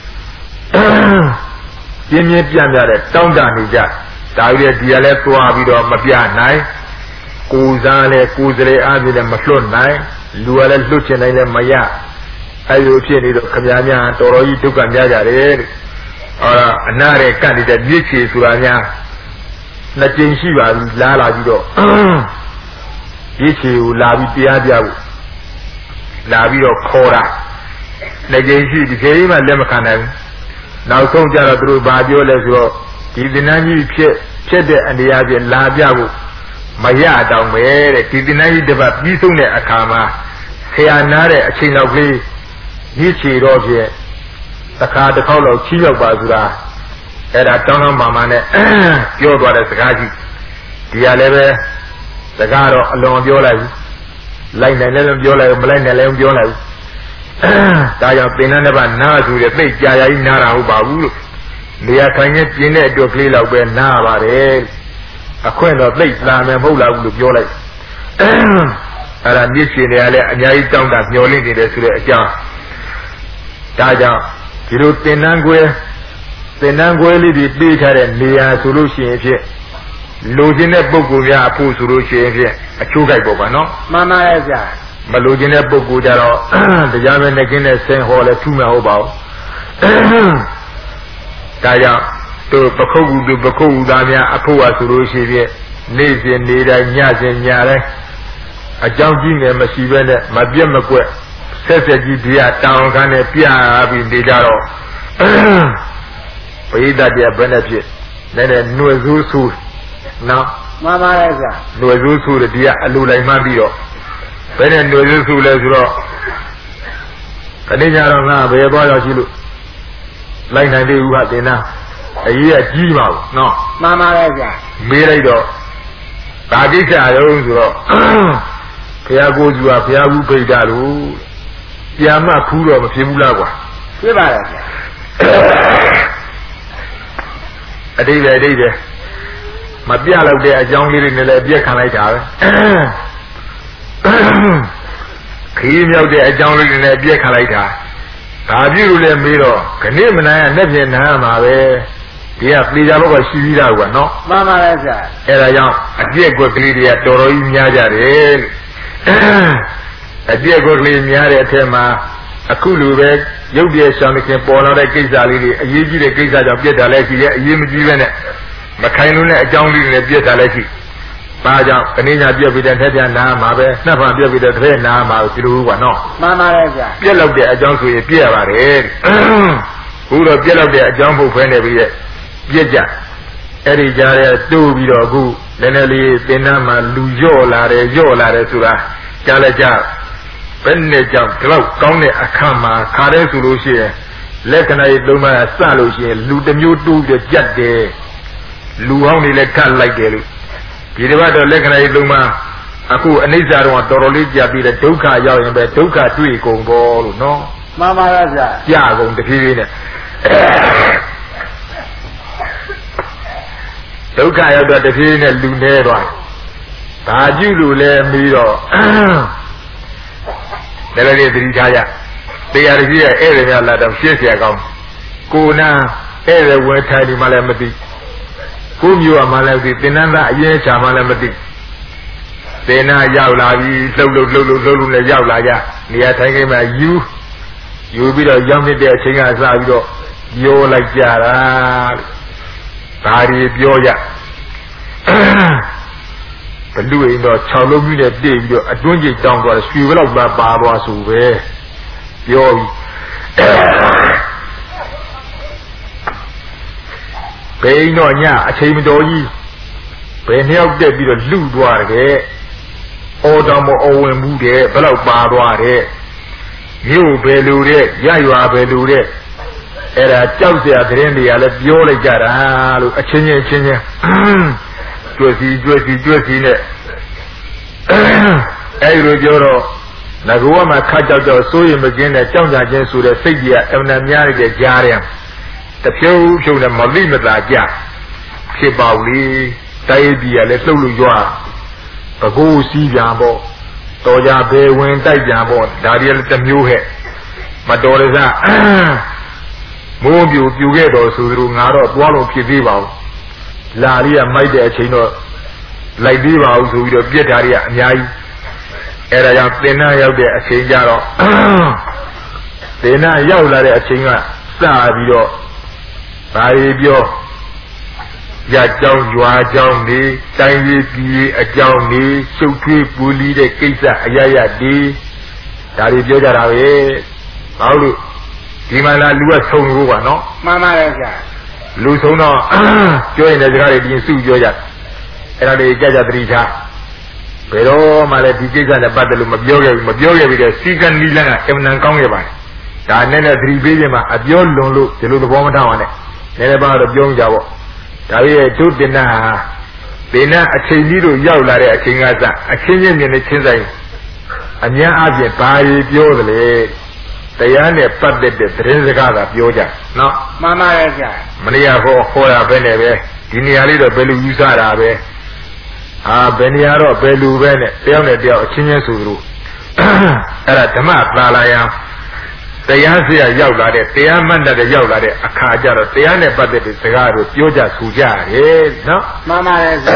ပြင်းပြင်းပြန့်ပြတဲ့တောင်းတနေကြဒါကြည့်ဒီကလည်းသွားပြီးတော့မပြနိုင်ကိုယ်စားလည်းကိုယ်စလေအားဖြင့်လည်းမလွတ်နိုင်လူကလည်းလွတ်ချင်နိုင်လည်းမရအဲလိုဖြစ်နေတော့ခမများတော်တော်ကြီးဒုက္ခများကြတယ်အနာရဲ့ကန့်နေတဲ့မြစ်ချေဆိုတာများနှစ်ကြိမ်ရှိပါပြီလာပြီးတော့မြစ်ချေကိုလာပြီးတရားပြဖို့လာပြီးတော့ခေါ်တာနှစ်ကြိမ်ရှိဒီခေတ်မှလက်မခံနိုင်ဘူးနောက်ဆုံးကြတော့သူတို့ဘာပြောလဲဆိုတော့ဒီသင်္นานကြီးဖြစ်တဲ့အနေအချင်းလာပြဖို့မရတော့ပဲတဲ့ဒီသင်္นานကြီးတစ်ပတ်ပြီးဆုံးတဲ့အခါမှာဆရာနားတဲ့အချိန်လောက်ကလေးမြစ်ချေတော့ဖြင့်တစ်ခါတစ်ခေါက်လောက်ချီးရောက်ပါဆိုတာအဲ့ဒါတောင်းတောင်းပါမှနဲ့ပြောသွားတဲ့စကားကြီးဒီကလည်းပဲစကားတော့အလွန်ပြောလိုက်ဘူးလိုက်နိုင်လည်းပြောလိုက်မလိုက်နိုင်လည်းပြောလိုက်ဘူးဒါကြောင့်သင်္นานတစ်ပတ်နားဆိုတဲ့သိကြာကြာကြီးနားတာဟုတ်ပါဘူးလို့နေရာထိုင်နေပြင်းတဲ့အတွက်ကလေးလောက်ပဲနားပါတယ်အခွင့်တော့သိလာမယ်မဟုတ်လားဘူးလို့ပြောလိုက်အဲ့ဒါမြစ်ရှင်တွေကလည်းအများကြီးတောင်းတာမျောလင့်နေတယ်ဆိုတဲ့အကြောင်းဒါကြောင့်ဒီလိုသင်္นานခွဲလေးတွေပေးထားတဲ့နေရာဆိုလို့ရှိရင်ဖြင့်လိုချင်တဲ့ပုဂ္ဂိုလ်များအဖို့ဆိုလို့ရှိရင်ဖြင့်အချိုးကြိုက်ပေါ့ဗျာနော်မှန်ပါရဲ့ဗျာမလိုချင်တဲ့ပုဂ္ဂိုလ်ကြတော့တရားမဲ့နဲ့ကင်းတဲ့ဆင်းဟောလဲထူးမှာဟုတ်ပါဘူးဒါကြောင့်သူပခုတ်ကူသားများအဖို့ဟာဆိုလို့ရှိရင်နေ့စဉ်နေ့တိုင်းညစဉ်ညတိုင်းအကြောင်းကြီးငယ်မရှိဘဲနဲ့မပြတ်မကွက်ဆက်ကြီးဒီကတောင်းခံနဲ့ပြပြီးနေကြတော့ပရိသတ်တွေဘယ်နဲ့ဖြစ်နည်းနည်းနှွယ်ဆူးနော်မှန်ပါတယ်ဗျာຫນွေစိုးဆိုတဲ့ဒီကအလိုလိုက်မှပြီးတော့ဘယ်နဲ့ຫນွေစိုးဆိုလဲဆိုတော့ခဏကြတော့ငါဘယ်သွားရောက်ရှိလို့လိုက်နိုင်သေးဘူးဟာတင်နာအရေးကကြီးပါဘူးနော်မှန်ပါတယ်ဗျာမေးလိုက်တော့ဒါကိစ္စရုံးဆိုတော့ဘုရားကိုယ်သူကဘုရားဘူးဖိတ်တာလို့ပြန်မှဖူးတော့မဖြစ်ဘူးလားကွာဖြစ်ပါတယ်ဗျာအတိတ်ပဲမပြလောက်တဲ့အကြောင်းလေးတွေနဲ့လည်းပြက်ခံလိုက်တာပဲခီးမြောက်တဲ့အကြောင်းလေးတွေနဲ့ပြက်ခံလိုက်တာဒါပြုလို့လည်းမေးတော့ခဏမနိုင်ရနဲ့ပြင်နာမှာပဲဒီကပြေကြတော့ရှိပြီးသားကွာနော်မှန်ပါတယ်ဗျာအဲဒါကြောင့်အပြက်ကွက်ကလေးတွေကတော်တော်ကြီးများကြတယ်အပြက်ကွက်ကလေးများတဲ့အထက်မှာအခုလိုပဲရုပ်ပြည့်ဆောင်ခင်ပေါ်လာတဲ့ကိစ္စလေးတွေအရေးကြီးတဲ့ကိစ္စကြောင့်ပြက်တာလည်းရှိတယ်အရေးမကြီးပဲနဲ့မခိုင်လို့နဲ့အကြောင်းလေးတွေနဲ့ပြက်တာလည်းရှိဘာကြောင့်အနေညာပြက်ပြီးတဲ့ထက်ပြန်နာမှာပဲနှစ်ဖန်ပြက်ပြီးတဲ့ထက်နာမှာဒီလိုကွာနော်မှန်ပါတယ်ဗျာပြက်လောက်တဲ့အကြောင်းဆိုရင်ပြက်ရပါတယ်ဘုတော့ပြက်လောက်တဲ့အကြောင်းဖို့ဖဲနေပြီးရဲ့ပြက်ကြအဲ့ဒီကြားရဲတိုးပြီးတော့အခုနည်းနည်းလေးသင်္นานမှာလူရော့လာတယ်ဆိုတာကြားလိုက်ကြဘယ်နဲ့ကြောင့်ဒီလောက်ကောင်းတဲ့အခါမှာခါတဲ့ဆိုလို့ရှိရင်လက္ခဏာရေးသုံးပါးစလို့ရှိရင်လူတစ်မျိုးတိုးပြီးကြက်တယ်လူဟောင်းတွေလည်းကတ်လိုက်တယ်လို့ဒီတစ်ပတ်တော့လက္ခဏာရေးသုံးပါးအခုအနိစ္စတော့တော်တော်လေးကြပြီးတဲ့ဒုက္ခရောက်ရင်ပဲဒုက္ခတွေ့ကုန်ပေါ်လို့နော်မှန်ပါရဲ့ဗျာကြကုန်တဖြည်းဖြည်းနဲ့ဒုက္ခရောက်တော့တဖြည်းဖြည်းနဲ့လူနေသွားဒါကြည့်လို့လဲပြီးတော့လည်းလည်းသတိထားရတရားရည်ရဲ့ဧည့်သည်များလာတော့ရှင်းเสียကောင်းကိုနာဧည့်သည်ဝယ်ထိုင်ဒီမှလည်းမသိကိုမျိုးကမှလည်းသိသင်္นานသားအရင်ချာမှလည်းမသိသင်္นาရောက်လာပြီလှုပ်လို့လည်းရောက်လာကြနေရာထိုင်ခင်းမှာယူပြီးတော့ရောက်နေတဲ့အချိန်ကစပြီးတော့ပြောလိုက်ကြတာဒါတွေပြောရဘလူရင်တော့6လုံးကြီးနဲ့ပြေးပြီးတော့အတွင်းကြီးတောင်းသွားတယ်ရွှေဘလောက်ပါသွားဆိုပဲပြောပြီးဘယ်တော့ညအချိန်မတော်ကြီးဘယ်နှစ်ယောက်တက်ပြီးတော့လူသွားတယ်အော်တော်မအော်ဝင်မှုတဲ့ဘလောက်ပါသွားတယ်မြို့ဘယ်လိုတဲ့ရရွာဘယ်လိုတဲ့အဲ့ဒါကြောက်စရာသတင်းတွေကလည်းပြောလိုက်ကြတာလို့အချင်းချင်းကျွတ်စီနဲ့အဲ့လိုပြောတော့ငါကမှခတ်ကြောက်စိုးရင်မကင်းတဲ့ကြောက်ကြခြင်းဆိုတဲ့စိတ်ကြီးကအမှန်များရတဲ့ကြားတယ်တဖြုတ်နဲ့မလိမသာကြဖြစ်ပါဘူးလေတိုင်းပြည်ကလည်းလှုပ်လို့ရွာပကိုးစီးပြန်ပေါ့တော်ကြဘယ်ဝင်တိုက်ပြန်ပေါ့ဒါတွေလည်းတစ်မျိုးဟဲ့မတော်ရစမိုးပြူခဲ့တော်ဆိုသူငါတော့သွားလို့ဖြစ်သေးပါဘူးလာရီကမိုက်တဲ့အချိန်တော့လိုက်သေးပါဘူးဆိုပြီးတော့ပြက်ဓာရီကအများကြီးအဲ့ဒါကြောင့်သင်္นานရောက်တဲ့အချိန်ကြတော့သင်္นานရောက်လာတဲ့အချိန်ကစပြီးတော့ဘာတွေပြောရကြောင်းရွာကြောင်းနေတိုင်းရေးပြည်အကြောင်းနေရှုပ်ထွေးပူလီတဲ့ကိစ္စအရရဒီဒါတွေပြောကြတာပဲဘာလို့ဒီမှာလာလူကဆုံလို့ပါနော်မှန်ပါတယ်ဗျာလူဆုံးတော့ပြောရင်လည်းစကားတွေပြင်စုပြောကြအဲ့ဒါတွေကြကြသတိထားဘယ်တော့မှလည်းဒီကိစ္စနဲ့ပတ်သက်လို့မပြောခဲ့ပြီးတဲ့စီကံနီလန်းကအမှန်ကောင်းခဲ့ပါတယ်ဒါနဲ့လည်းသတိပေးခြင်းမှာအပြောလွန်လို့ဒီလိုသဘောမထားပါနဲ့နည်းနည်းပါတော့ပြောကြပေါ့ဒါရဲ့ဒုတိနာဒေနာအချိန်ကြီးတို့ရောက်လာတဲ့အချိန်ကစအချင်းချင်းမြင်နေချင်းဆိုင်အများအားဖြင့်ဘာတွေပြောသလဲတရားနဲ့ပတ်သက်တဲ့သတင်းစကားကပြောကြနော်မှန်ပါရဲ့ဗျာမနေ့ကဟောတာပဲနဲ့ပဲဒီနေရာလေးတော့ဘယ်လိုယူဆတာပဲဘယ်နေရာတော့ဘယ်လိုပဲနဲ့တယောက်နဲ့တယောက်အချင်းချင်းဆိုသလိုအဲ့ဒါဓမ္မသာလာယံတရားစရာရောက်လာတဲ့တရားမှတ်တဲ့ရောက်လာတဲ့အခါကျတော့တရားနဲ့ပတ်သက်တဲ့စကားတို့ပြောကြဆိုကြရတယ်နော်မှန်ပါရဲ့ဗျာ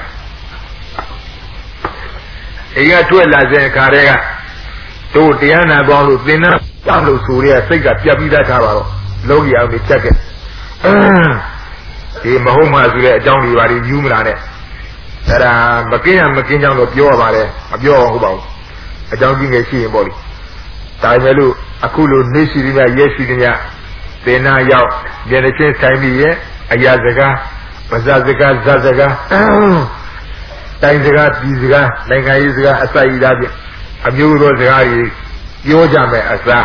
အိမ်ကထွက်လာတဲ့အခါတည်းကတို့တရားနာပေါင်းလို့သင်္นานကြောက်လို့ဆိုရဲစိတ်ကပြတ်ပြီးသားထားပါတော့လောကီအောင်တွေချက်ခဲ့ဒီမဟုတ်မှဆိုတဲ့အကြောင်းတွေပါယူမလားနဲ့အဲ့ဒါမကင်းကြောင်းတော့ပြောရပါတယ်မပြောအောင်ဟုတ်ပါဘူးအကြောင်းကြီးငယ်ရှိရင်ပေါ့လေဒါပေမဲ့လို့အခုလိုနေရှိရမြရဲ့ရှိရမြသင်္นานရောက်မျက်နှာချင်းဆိုင်ပြီးရဲ့အရာစကားပါဇာစကားဇာစကားတိုင်းစကားပြည်စကားနိုင်ငံရေးစကားအစိုက်အသားဖြင့်အမျိုးသောစကားကြီးပြောကြမယ်အစား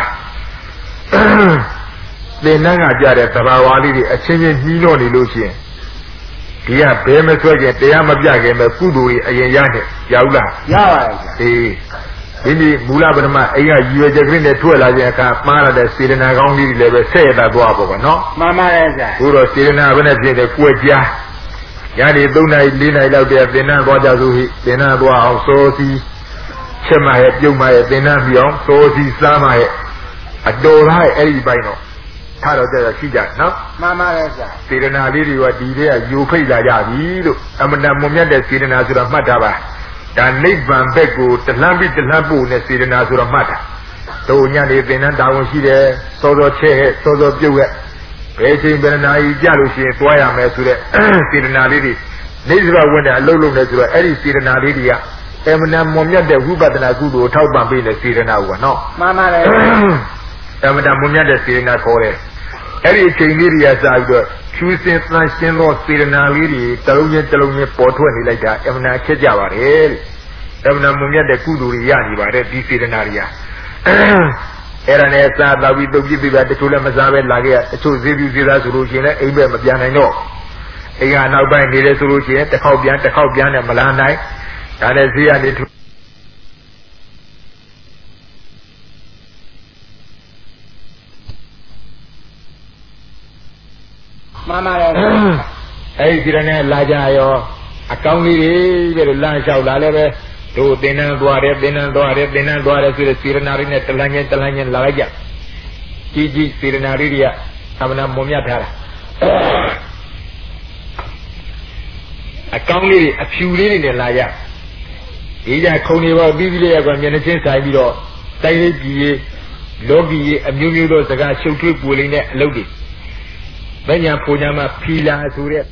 သင်္นานကကြတဲ့သဘာဝလေးတွေအချင်းချင်းနှီးလို့နေလို့ရှိရင်ဒီကဘဲမဆွဲခင်တရားမပြခင်ပဲကုသိုလ်ကြီးအရင်ရနဲ့ရောက်လားရပါရဲ့အေးဒီမူလပထမအိမ်ကရည်ရွယ်ချက်ကလေးနဲ့ထွက်လာခြင်းအခါမှားရတဲ့စေတနာကောင်းကြီးတွေလည်းပဲဆက်ရတာသွားပေါ့ကွာနော်မှန်ပါရဲ့ဗျာဘုရောစေတနာဘယ်နဲ့ဖြစ်တယ်ကွက်ကြားညနေ3နာရီ4နာရီလောက်တည်းသင်္นานသွားကြစို့ဟိသင်္นานသွားအောင်စိုးစီချက်မရဲ့ပြုတ်မရဲ့သင်္นานမြောင်စိုးစီစားမရဲ့အတော်သားရဲ့အဲ့ဒီပိုင်းတော့ထားတော့ကြရရှိကြနော်မှန်ပါရဲ့ဗျာစေတနာလေးတွေကဒီထဲကယူဖိတ်လာကြပြီလို့အမတန်မွန်မြတ်တဲ့စေတနာဆိုတာမှတ်တာပါဒါနိဗ္ဗာန်ဘက်ကိုတလှမ်းပြီးတလှမ်းပို့နဲ့စေတနာဆိုတာမှတ်တာတို့ညနေသင်္นานတာဝန်ရှိတယ်စောစောချက်ရဲ့စောစောပြုတ်ရဲ့ဘယ်ချိန်ဘယ်နာရီကြလို့ရှိရင်သွားရမယ်ဆိုတဲ့စေတနာလေးတွေနေစရာဝင်တဲ့အလုံးလုံးနဲ့ဆိုတော့အဲ့ဒီစေတနာလေးတွေကအမနာမွန်မြတ်တဲ့ဝိပဿနာကုသိုလ်ထောက်ပံ့ပေးတဲ့စေတနာကိုနော်မှန်ပါတယ်အမနာမွန်မြတ်တဲ့စေတနာခေါ်တယ်အဲ့ဒီအချိန်လေးတွေကစပြီးတော့ကျူးစင်သန့်ရှင်းသောစေတနာလေးတွေတလုံးချင်းပေါ်ထွက်နေလိုက်တာအမနာခက်ကြပါတယ်တဲ့အမနာမွန်မြတ်တဲ့ကုသိုလ်တွေရနေပါတယ်ဒီစေတနာတွေကအဲ့ဒါနဲ့စားတော့ပြီးတုတ်ပြပြတချို့လည်းမစားပဲလာခဲ့ရတချို့ဈေးပြူဈေးသားဆိုလို့ရှိရင်လည်းအိမ်ပဲမပြန်နိုင်တော့အိမ်ကနောက်ပိုင်းနေလေဆိုလို့ရှိရင်တစ်ခေါက်ပြန်နဲ့မလာနိုင်ဒါနဲ့ဈေးကနေမှန်ပါတယ်အဲ့ဒီကြတဲ့လာကြရောအကောင်းကြီးတွေတဲ့လမ်းလျှောက်လာလည်းပဲတို့သင်္นานသွားတယ်ဆိုတဲ့စေရနာတွေနဲ့တလန်းချင်းလာလိုက်ကြကြီးစေရနာတွေတွေကအမနာမွန်မြတ်ထားတာအကောင်းလေးတွေအဖြူလေးတွေနဲ့လာရဒီကြခုံနေပါပြီးလေးရကမျက်နှာချင်းဆိုင်ပြီးတော့တိုင်းလေးပြည်ရေးလောကီရေးအမျိုးမျိုးသောစကားရှုပ်ထွေးပူလိမ့်တဲ့အလုပ်တွေမညာပူညာမှာဖီလာဆိုတဲ့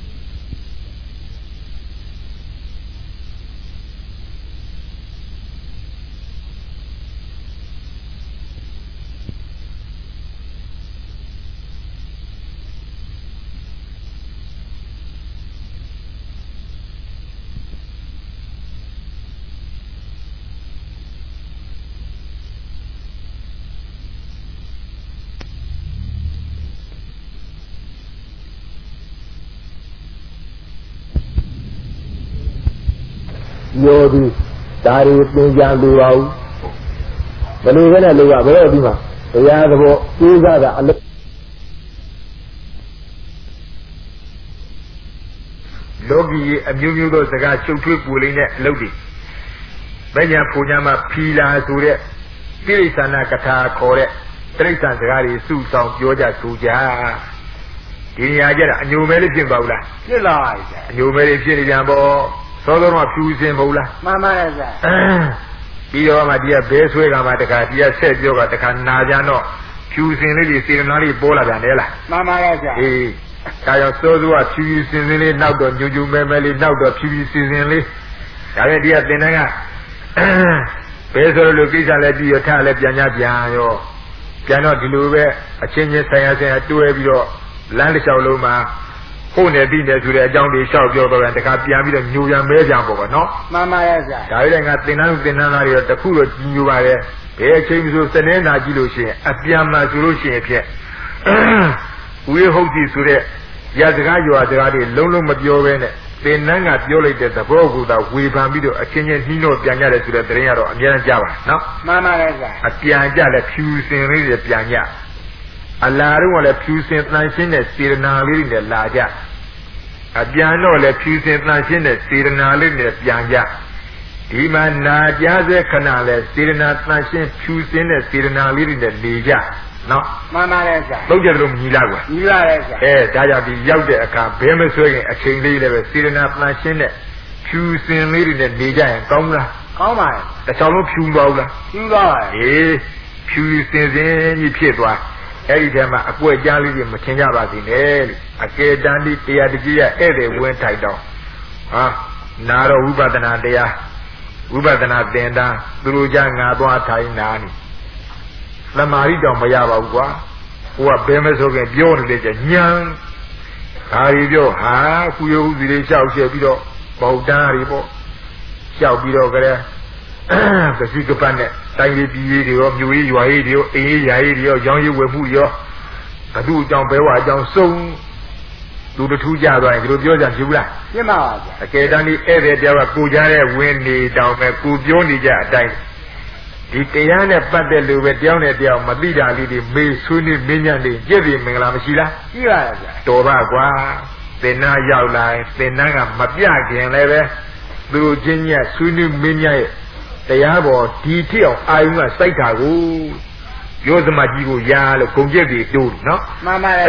ယောဒီဒါရီသင်ကြံလူပါဘူးဘယ်လိုပဲနဲ့လူကဘယ်တော့ဒီမှာတရားသဘောကျိုးစားတာအလုပ်လောကီအမျိုးမျိုးသောစကားချုပ်ထွေးပူလိမ့်တဲ့အလုပ်တွေမညာပူညာမှာဖီလာဆိုတဲ့တိရိစ္ဆာနကထာခေါ်တဲ့တိရိစ္ဆာန်စကားတွေစုဆောင်ပြောကြဆိုကြဒီနေရာကျတော့အညိုမဲလေးဖြစ်ပါဘူးလားဖြစ်လာပါဗျာအညိုမဲလေးဖြစ်နေကြပေါ့သောတော်ကဖြူစင်မဟုတ်လားမှန်ပါရဲ့ဗျာပြီးတော့မှဒီကဘဲဆွဲကမှတခါဒီကဆက်ပြောကတခါနာကြတော့ဖြူစင်လေးတွေစေတနာလေးပေါ်လာပြန်လေလားမှန်ပါရဲ့ဗျာအေးဒါကြောင့်စောစောကဖြူစင်လေးနောက်တော့ညူညူမဲမဲလေးနောက်တော့ဖြူစင်လေးဒါပေမဲ့ဒီကသင်္นานကဘဲဆိုလို့ကိစ္စလည်းပြီးရထလည်းပြန်ရောပြန်တော့ဒီလိုပဲအချင်းချင်းဆိုင်ရာတွဲပြီးတော့လမ်းတစ်လျှောက်လုံးမှာကိုယ်နဲ့ပြီးနေဆိုတဲ့အကြောင်းတွေလျှောက်ပြောတော့တယ်တခါပြန်ပြီးတော့ညူရံမဲကြပေါ့နော်မှန်ပါရဲ့ဗျာဒါပေမဲ့ငါသင်္นานသားတွေတော့တခုတော့ကြီးညူပါရဲ့ဘယ်အချိန်မှဆိုစနေနာကြည့်လို့ရှိရင်အပြန်မှဆိုလို့ရှိရင်ဖြင့်ဝိဟုတ်တိဆိုတဲ့ရစကားရွာစကားတွေလုံးမပြောဘဲနဲ့သင်္นานကပြောလိုက်တဲ့သဘောကူတာဝေဖန်ပြီးတော့အချင်းချင်းနှီးတော့ပြန်ကြတယ်ဆိုတဲ့သတင်းကတော့အများကြီးကြားပါနော်မှန်ပါရဲ့ဗျာအပြန်ကြလဲဖြူစင်လေးတွေပြန်ကြအလားတော့လည်းဖြူစင်တန်ရှင်းတဲ့စေရနာလေးတွေနဲ့လာကြအပြန်တော့လည်းဖြူစင်တန်ရှင်းတဲ့စေရနာလေးနဲ့ပြန်ကြဒီမှာနာကြစေခဏလဲစေရနာတန်ရှင်းဖြူစင်တဲ့စေရနာလေးတွေနဲ့နေကြနော်မှန်ပါရဲ့ဗျာသုံးကြလို့မြည်လားကွာမြည်ပါရဲ့ဗျာဒါကြောင့်ဒီရောက်တဲ့အခါဘဲမဆွဲခင်အချိန်လေးလည်းပဲစေရနာတန်ရှင်းတဲ့ဖြူစင်လေးတွေနဲ့နေကြရင်ကောင်းလားကောင်းပါရဲ့တခြားလုံးဖြူသွားဘူးလားဖြူသွားပါရဲ့ဖြူစင်ကြီးဖြစ်သွားအဲ့ဒီထဲမှာအကွက်ကြားလေးတွေမထင်ကြပါစေနဲ့လို့အကယ်တမ်းဒီတရားတကြီးရဲ့ဧည့်သည်ဝင်ထိုက်တော့ဟာနာတော့ဝိပဿနာတရားဝိပဿနာသင်တန်းသူတို့ကြငါသွားထိုင်နာနေသမာဓိတော့မရပါဘူးကွာဟိုကဘယ်မဆိုခင်ပြောနေတယ်ညံဒါရီပြောဟာကုယုစီလေးလျှောက်ချက်ပြီးတော့ဗုဒ္ဓရီပေါ့ကြောက်ပြီးတော့ကလေးကစီကပန်းနဲ့တိုင်းပြည်ပြည်တွေရောမြို့ရေးရွာရေးတွေရောအေးရေးရာရေးတွေရောရောင်းရေးဝယ်မှုရောဘသူအကြောင်းဘဲဝါအကြောင်းစုံသူတထူးကြသွားရင်ဒီလိုပြောကြဖြစ်ဘူးလားပြစ်မှာပါဗျာအကယ်တမ်းဒီဧည့်သည်တယောက်ကကိုကြားတဲ့ဝင်းနေတောင်ပဲကိုပြောနေကြအတိုင်းဒီတရားနဲ့ပတ်သက်လို့ပဲတယောက်နဲ့တယောက်မသိတာလေးတွေမေးဆွေးနွေးမင်းညံ့နေကြည့်ပြီးမင်္ဂလာမရှိလားရှိပါရဲ့ဗျာတော်ပါကွာသင်္နာရောက်လာရင်သင်္နာကမပြခင်လည်းပဲသူတို့ချင်းညက်ဆွေးနွေးမင်းညံ့ရဲ့တရားပေါ်ဒီထက်အောင်အာယုံကစိုက်တာကိုရောသမကြီးကိုရာလို့ဂုံကျက်တွေတိုးနော်မှန်ပါရဲ့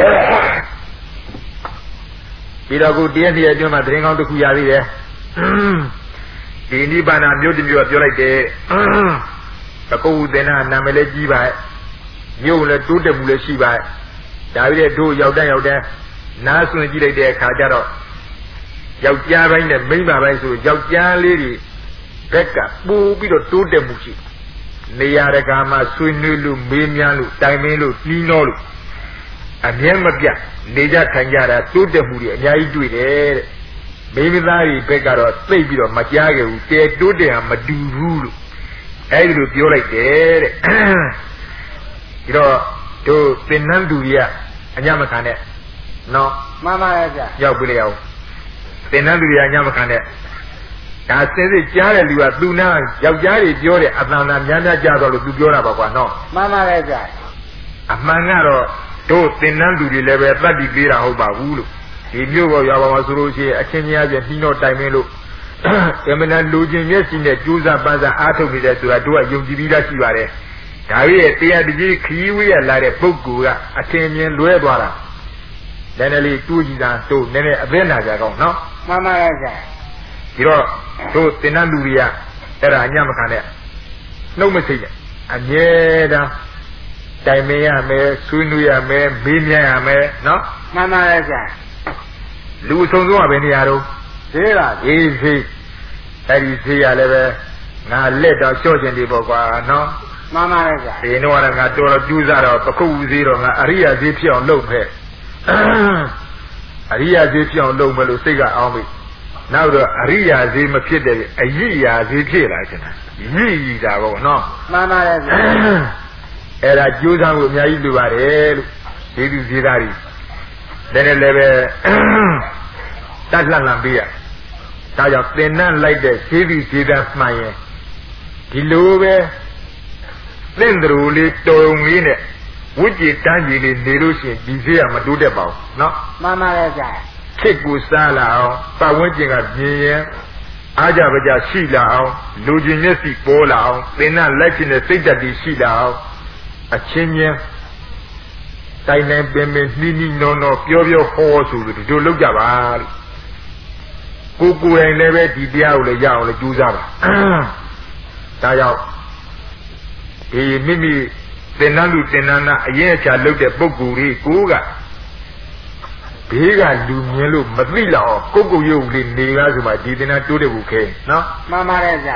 ဒီတော့ကိုတရားစီအတွင်းမှာသတင်းကောင်းတစ်ခုရသေးတယ်ဒီနိဗ္ဗာန်မြို့တစ်မြို့ကပြောလိုက်တယ်တကုတ်သင်္နာနာမည်လည်းကြီးပါရဲ့မြို့လည်းတိုးတက်မှုလည်းရှိပါရဲ့ဒါပြီးတဲ့တို့ရောက်တဲ့နားဆွင့်ကြည့်လိုက်တဲ့အခါကျတော့ယောက်ျားပိုင်းနဲ့မိန်းမပိုင်းဆိုယောက်ျားလေးတွေဘက်ကပူပြီးတော့တိုးတက်မှုရှိနေရာတကာမှာဆွေးနွေးလို့မေးမြန်းလို့တိုင်ပင်လို့နှီးနှောလို့အမြဲမပြတ်နေကြထိုင်ကြတာတိုးတက်မှုတွေအများကြီးတွေ့တယ်တဲ့မိမသားတွေဘက်ကတော့သိပြီးတော့မကြားခဲ့ဘူးတဲတိုးတက်ဟာမတူဘူးလို့အဲဒီလိုပြောလိုက်တယ်တဲ့ဒီတော့တို့သင်္นานသူကြီးကအညမခံနဲ့နော်မှန်ပါရဲ့ဗျာရောက်ပြီလေအောင်သင်္นานသူကြီးကအညမခံနဲ့ဒါစစ်စစ်ကြားတဲ့လူကသူနာယောက်ျားတွေပြောတဲ့အတန်တာများများကြားတော့လို့သူပြောတာပါကွာနော်မှန်ပါရဲ့ဗျာအမှန်ကတော့တို့သင်္นานသူတွေလည်းပဲတတ်ပြီးပေးတာဟုတ်ပါဘူးလို့ဒီမျိုးပေါ်ရွာပါမှာဆိုလို့ရှိရင်အချင်းများပြနှီးတော့တိုင်မင်းလို့အမှန်တန်လူချင်းမျက်စိနဲ့ကြိုးစားပန်းစားအားထုတ်နေတဲ့ဆိုတာတို့ကယုံကြည်ပြီးသားရှိပါတယ်ဒါရဲ့တရားတကြီးခီးဝေးရလာတဲ့ပုဂ္ဂိုလ်ကအထင်မြင်လွဲသွားတာနည်းနည်းလေးတူးကြည့်တာတို့နည်းနည်းအသက်နာကြကောင်းနော်မှန်ပါရဲ့ဗျာဒီတော့တို့သင်္นานလူတွေကအဲ့ဒါအညမခံနဲ့နှုတ်မစိတ်နဲ့အမြဲတမ်းတိုင်မင်းရမယ်ဆွေးနွေးရမယ်မေးမြန်းရမယ်နော်မှန်ပါရဲ့ဗျာလူအဆုံးဆုံးကဘယ်နေရာတော့ဈေးပါဈေးအဲ့ဒီဈေးရလည်းပဲငါလက်တော့လျှော့ခြင်းဒီပေါ့ကွာနော်မှန်ပါရဲ့ဗျာဒီတော့ကငါတော်တော်ကျူးစားတော့ပခုဈေးတော့ငါအရိယာဈေးဖြစ်အောင်လုပ်ခဲ့အရိယာဈေးဖြစ်အောင်လုပ်မယ်လို့စိတ်ကအောင်းပြီနောက်တော့အရိယာဈေးမဖြစ်တဲ့အရိယာဈေးဖြစ်လာချင်တာရည်တာပေါ့နော်မှန်ပါရဲ့ဗျာအဲ့ဒါကျိုးစားဖို့အများကြီးလိုပါတယ်လို့ဈေးသူဈေးသားကြီးလည်းလည်းပဲတတ်လှမ်းပေးရဒါကြောင့်သင်္นานလိုက်တဲ့ဈေးသူဈေးသားမှန်ရင်ဒီလိုပဲသင်္တရူလေးတုံလေးနဲ့ဝိจิတန်းကြီးလေးနေလို့ရှိရင်ဒီဈေးကမတိုးတက်ပါဘူးနော်မှန်ပါရဲ့ဗျာခစ်ကိုစားလာအောင်ပတ်ဝန်းကျင်ကမြင်ရင်အားကြပါကြရှိလာအောင်လူချင်းမျက်စိပေါ်လာအောင်သင်္นานလိုက်ခြင်းနဲ့စိတ်ဓာတ်တွေရှိလာအောင်အချင်းချင်းတိုင်နိုင်ပင်ပင်နှီးနှီးနှောနှောပြောပြောဟောဆိုလို့ဒီလိုလုပ်ကြပါလို့ကိုယ်တိုင်လည်းပဲဒီတရားကိုလည်းရအောင်လည်းကြိုးစားပါဒါကြောင့်ဒီမိမိသင်္นานလူသင်္นานနာအရင်အချာလုပ်တဲ့ပုဂ္ဂိုလ်ကြီးကိုကဘေးကလူမြင်လို့မသိလောက်အောင်ကိုကိုရုပ်လေးနေကားဆိုမှဒီသင်္นานတိုးတယ်ဘူးခဲနော်မှန်ပါတယ်ဗျာ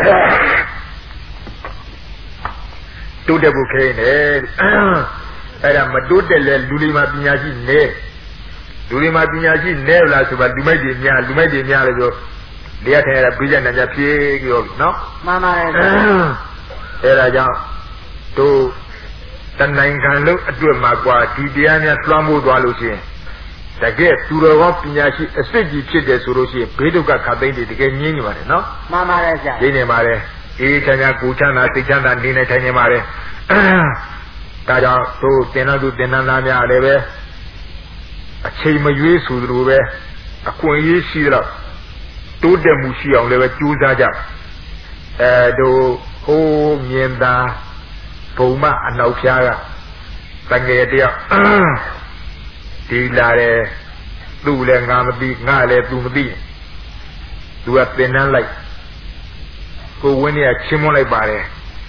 တိုးတယ်ဘူးခဲနေအဲ့ဒါမတိုးတယ်လေလူတွေမှာပညာရှိနေလူတွေမှာပညာရှိနေလားဆိုပါလူမိုက်တွေများလို့ပြောတရားထိုင်ရတာပြီးကြတယ်များဖြေးကြောနော်မှန်ပါတယ်အဲ့ဒါကြောင့်တို့တနိုင်ငံလုံးအတွက်မှာกว่าဒီတရားများလွှမ်းမိုးသွားလို့ရှိရင်တကယ်သူတော်ကောင်းပညာရှိအစစ်ကြီးဖြစ်တယ်ဆိုလို့ရှိရင်ဘေးဒုက္ခခတ်သိမ်းတွေတကယ်ငြင်းနေပါတယ်နော်မှန်ပါတယ်ဆရာငြင်းနေပါတယ်အေးချမ်းသာကိုချမ်းသာသိချမ်းသာနေနေထိုင်နေပါတယ်ဒါကြောင့်တို့သင်္นานသူသင်္นานသားများလည်းပဲအချိန်မရွေးဆိုသလိုပဲအခွင့်အရေးရှိတော့တိုးတက်မှုရှိအောင်လည်းပဲကြိုးစားကြတို့ဟိုးမြင်သာဘုံမအနောက်ဖျားကတငယ်တယောက်ဒီလာတယ်သူ့လည်းငါမသိငါလည်းသူမသိသူကသင်တန်းလိုက်ကိုဝင်းနေချင်းမွန်းလိုက်ပါတယ်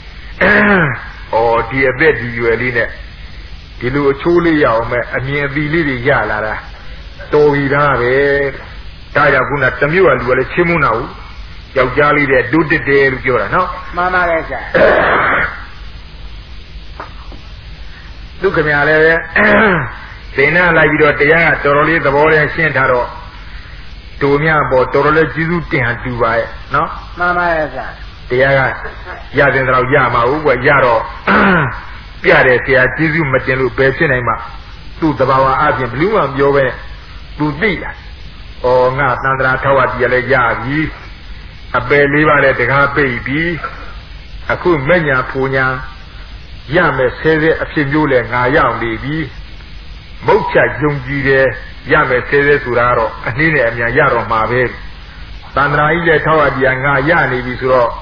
ဒီအသက်ဒီရွယ်လေးနဲ့ဒီလိုအချိုးလေးရအောင်မဲ့အမြင်အသီလေးတွေရလာတာတော်ပြီသားပဲဒါကြောင့်ခုနတမျိုးကလူကလည်းချင်းမွန်းတာဟုတ်ယောက်ျားလေးတဲ့တိုးတက်တယ်လို့ပြောတာနော်မှန်ပါတယ်ဆရာဒုက္ခများလည်းသင်္นานလိုက်ပြီးတော့တရားကတော်တော်လေးသဘောနဲ့ရှင်းထားတော့တို့များပေါ်တော်တော်လေးကျေးဇူးတင်ဟန်တူပါရဲ့နော်မှန်ပါရဲ့ဗျာတရားကရတဲ့တော့ရမှာဟုတ်ကွရတော့ပြတယ်ဆရာကျေးဇူးမတင်လို့ဘယ်ဖြစ်နိုင်မှာသူ့တဘာဝအပြင်ဘလူးမှပြောပဲသူသိလားဩငါသန္တရာထောက်ဝတီလည်းရပြီအပယ်လေးပါးလည်းတကားပိတ်ပြီအခုမညာဖူညာရမယ်ဆဲဆဲအဖြစ်မျိုးလဲငါရောက်နေပြီမုတ်ချယုံကြည်တယ်ရမယ်ဆဲဆဲဆိုတာတော့အနည်းနဲ့အမြန်ရတော့မှာပဲသန္တရာကြီးလည်းထောက်ဝတီငါရနေပြီဆိုတော့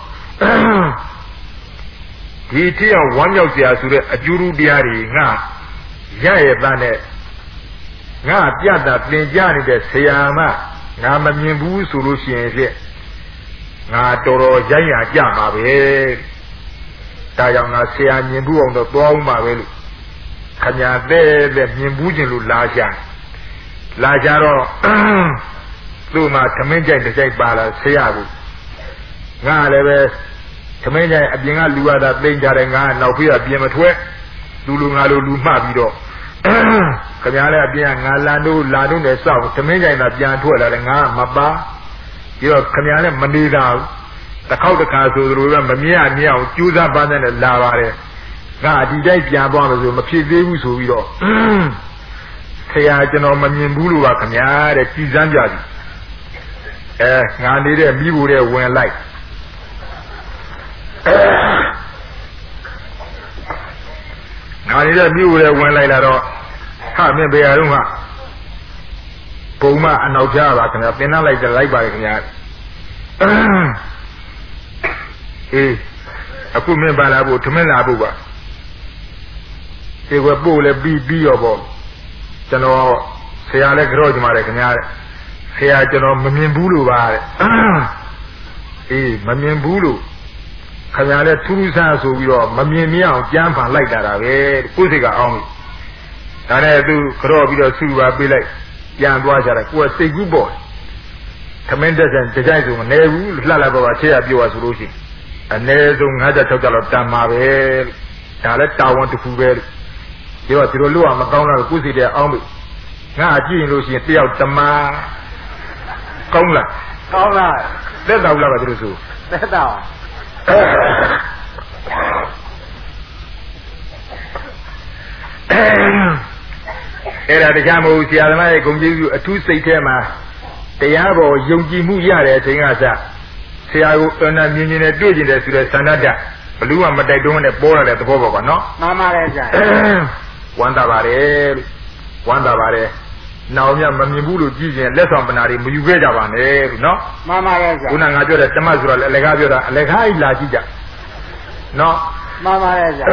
ဒီတရားဝမ်းမြောက်စရာဆိုတဲ့အကျိုးတရားတွေငါရရဲ့သားနဲ့ငါပြတာသင်ကြားနေတဲ့ဆရာမငါမမြင်ဘူးဆိုလို့ရှိရင်ဖြင့်ငါတော်တော်ရိုက်ရကြမှာပဲဒါကြောင့်ငါဆရာမြင်ဘူးအောင်တော့သွားအောင်ပါပဲလို့ခညာတဲ့မြင်ဘူးခြင်းလို့လာကြတော့သူ့မှာသမင်းကြိုက်တစ်ကြိုက်ပါလာဆရာကငါလည်းပဲသမင်းကြိုက်အပြင်ကလူရတာသိမ့်ကြတယ်ငါနောက်ဖေးအပြင်မထွက်လူလူငါလိုလူမှပြီးတော့ခင်ဗျားလည်းအပြင်ကငါလာတို့နဲ့စောက်သမင်းကြိုက်တာပြန်ထွက်လာတယ်ငါမပါပြီးတော့ခင်ဗျားလည်းမနေတာတစ်ခေါက်တစ်ခါဆိုလိုပဲမမြင်မြင်အောင်ကြိုးစားပန်းတဲ့လာပါတယ်ငါဒီတိုင်းပြန်သွားလို့ဆိုမဖြစ်သေးဘူးဆိုပြီးတော့ဆရာကျွန်တော်မမြင်ဘူးလို့ပါခင်ဗျာတဲ့ကြည်စမ်းကြပြီငါနေတဲ့မိဖို့တဲ့ဝင်လိုက်ငါနေတဲ့မိဖို့တဲ့ဝင်လိုက်လာတော့ဟာမင်းဘယ်ရတော့ဟာပုံမအနောက်ပြပါခင်ဗျာပင်နှလိုက်လိုက်ပါခင်ဗျာအခုမင်းပါလာဖို့ထမင်းလာဖို့ပါဒီကွယ်ပို့လဲပြီးရောပေါ့ကျွန်တော်ဆရာလည်းကြောက်ကြမှာလေခင်ဗျာဆရာကျွန်တော်မမြင်ဘူးလို့ပါတဲ့မမြင်ဘူးလို့ခင်ဗျာလည်းထူးထူးဆန်းဆိုပြီးတော့မမြင်မြအောင်ကြမ်းဖန်လိုက်တာပဲကိုယ်စိတ်ကအောင်းလို့ဒါနဲ့သူကြော့ပြီးတော့စုပါပေးလိုက်ပြန်သွားကြတယ်ကိုယ်ကစိတ်ကူးပေါ့သမင်းတက်တဲ့ကြိုက်ဆိုမနေဘူးလှလှပါဆရာပြောရဆိုလို့ရှိရင်အနည်းဆုံး5-6ကြလောက်တန်မှာပဲဒါလည်းတာဝန်တစ်ခုပဲပြောဒီလိုလို့မကောင်းတော့ကိုယ်စိတ်တဲ့အောင်းပြီငါကြည့်ရင်လို့ရှိရင်တယောက်တမကောင်းလားသက်တော်လားပါသူတို့ဆိုသက်တော်အဲ့ဒါတရားမဟုတ်ဆရာသမားရဲ့ဂုဏ်ကျေးဇူးအထူးစိတ်ထဲမှာတရားပေါ်ယုံကြည်မှုရတဲ့အချိန်ကစဆရာကိုအနာမြင်နဲ့တွေ့ကျင်တယ်ဆိုတဲ့သန္တတဘလူးကမတိုက်တွန်းနဲ့ပေါ်လာတဲ့သဘောပေါ့ကွာနော်မှန်ပါတယ်ဆရာဝမ်းသာပါတယ်လို့ဝမ်းသာပါတယ်နောက်မြမမြင်ဘူးလို့ကြည့်ရင်လက်ဆောင်ပနာတွေမယူခဲ့ကြပါနဲ့လို့နော်မှန်ပါတယ်ဆရာခုနငါပြောတဲ့ဓမ္မဆိုတာလည်းအလကားပြောတာအလကားကြီးလာကြည့်ကြနော်မှန်ပါတယ်ဆရာ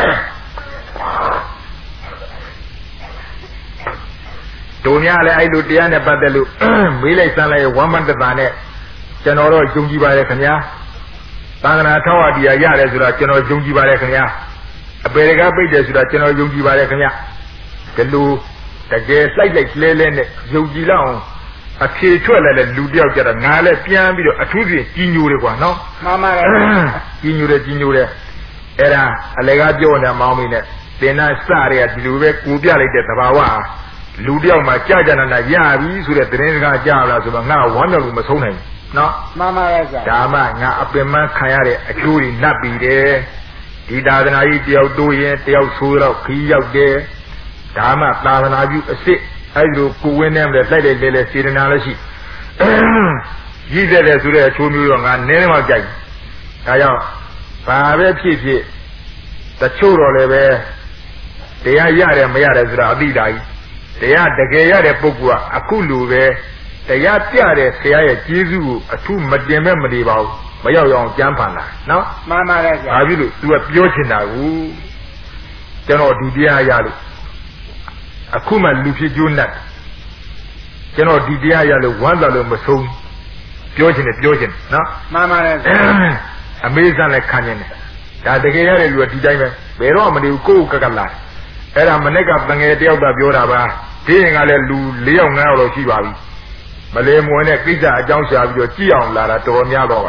တို့များလည်းအဲ့လိုတရားနဲ့ပတ်သက်လို့မေးလိုက်စမ်းလိုက်ဝမ်းမတ္တတာနဲ့ကျွန်တော်တော့ယုံကြည်ပါရဲ့ခင်ဗျာသံဃာထောက်အပ်တရားရတယ်ဆိုတာကျွန်တော်ယုံကြည်ပါရဲ့ခင်ဗျာအပေကပိတ်တယ်ဆိုတာကျွန်တော်ယုံကြည်ပါရဲ့ခင်ဗျာဒီလိုတကယ်လိုက်လဲနဲ့ယုံကြည်လောက်အောင်အဖြေထွက်လာတဲ့လူတယောက်ကြတော့ငါလည်းပြန်ပြီးတော့အထူးဖြင့်ကြီးညိုတယ်ကွာနော်မှန်ပါတယ်ကြီးညိုတယ်အဲ့ဒါအလေကားပြောနေမောင်းမိနဲ့တင်နာစရဲဒီလိုပဲကိုပြလိုက်တဲ့သဘာဝလူတယောက်မှကြာနာရပြီဆိုတဲ့သတင်းစကားကြားလာဆိုတော့ငါဝမ်းမြောက်လို့မဆုံးနိုင်ဘူးနော်မှန်ပါရဲ့ဆရာဒါမှငါအပင်မခံရတဲ့အကျိုးတွေနှပ်ပြီးတယ်ဒီသာသနာကြီးတယောက်တိုးရင်တယောက်ဆိုးတော့ခီးရောက်တယ်ဒါမှသာသနာပြုအစ်စ်အဲ့လိုကိုဝင်းနေတယ်တိုက်လိုက်လေစေတနာလည်းရှိရည်တဲ့ဆိုတဲ့အချိုးမျိုးတော့ငါနည်းနည်းမှကြိုက်ဒါကြောင့်ဘာပဲဖြစ်တချို့တော့လည်းပဲတရားရတယ်မရတယ်ဆိုတာအသိတာကြီးတရားတကယ်ရတဲ့ပုဂ္ဂိုလ်ကအခုလိုပဲတရားပြတဲ့ဆရာရဲ့ကျေးဇူးကိုအထူးမတင်မဲ့မနေပါဘူးမရောက်ရအောင်ကြမ်းဖန်လာနော်မှန်ပါတယ်ဆရာဘာဖြစ်လို့ तू ကပြောချင်တာကိုကျွန်တော်ဒီတရားရလို့အခုမှလူဖြစ်ကျိုးနဲ့ကျွန်တော်ဒီတရားရလို့ဝမ်းသာလို့မဆုံးပြောချင်တယ်နော်မှန်ပါတယ်ဆရာအမေးစမ်းလည်းခံနေတယ်ဒါတကယ်ရတဲ့လူကဒီတိုင်းပဲဘယ်တော့မနေဘူးကိုယ်ကကလာအဲ့ဒါမနေ့ကတငယ်တယောက်သာပြောတာပါဒီရင်ကလည်းလူ4ယောက်5ယောက်လောက်ရှိပါပြီမလဲမွန်းတဲ့ကိစ္စအကြောင်းရှာပြီးတော့ကြည့်အောင်လာတာတော်များတော့ပါ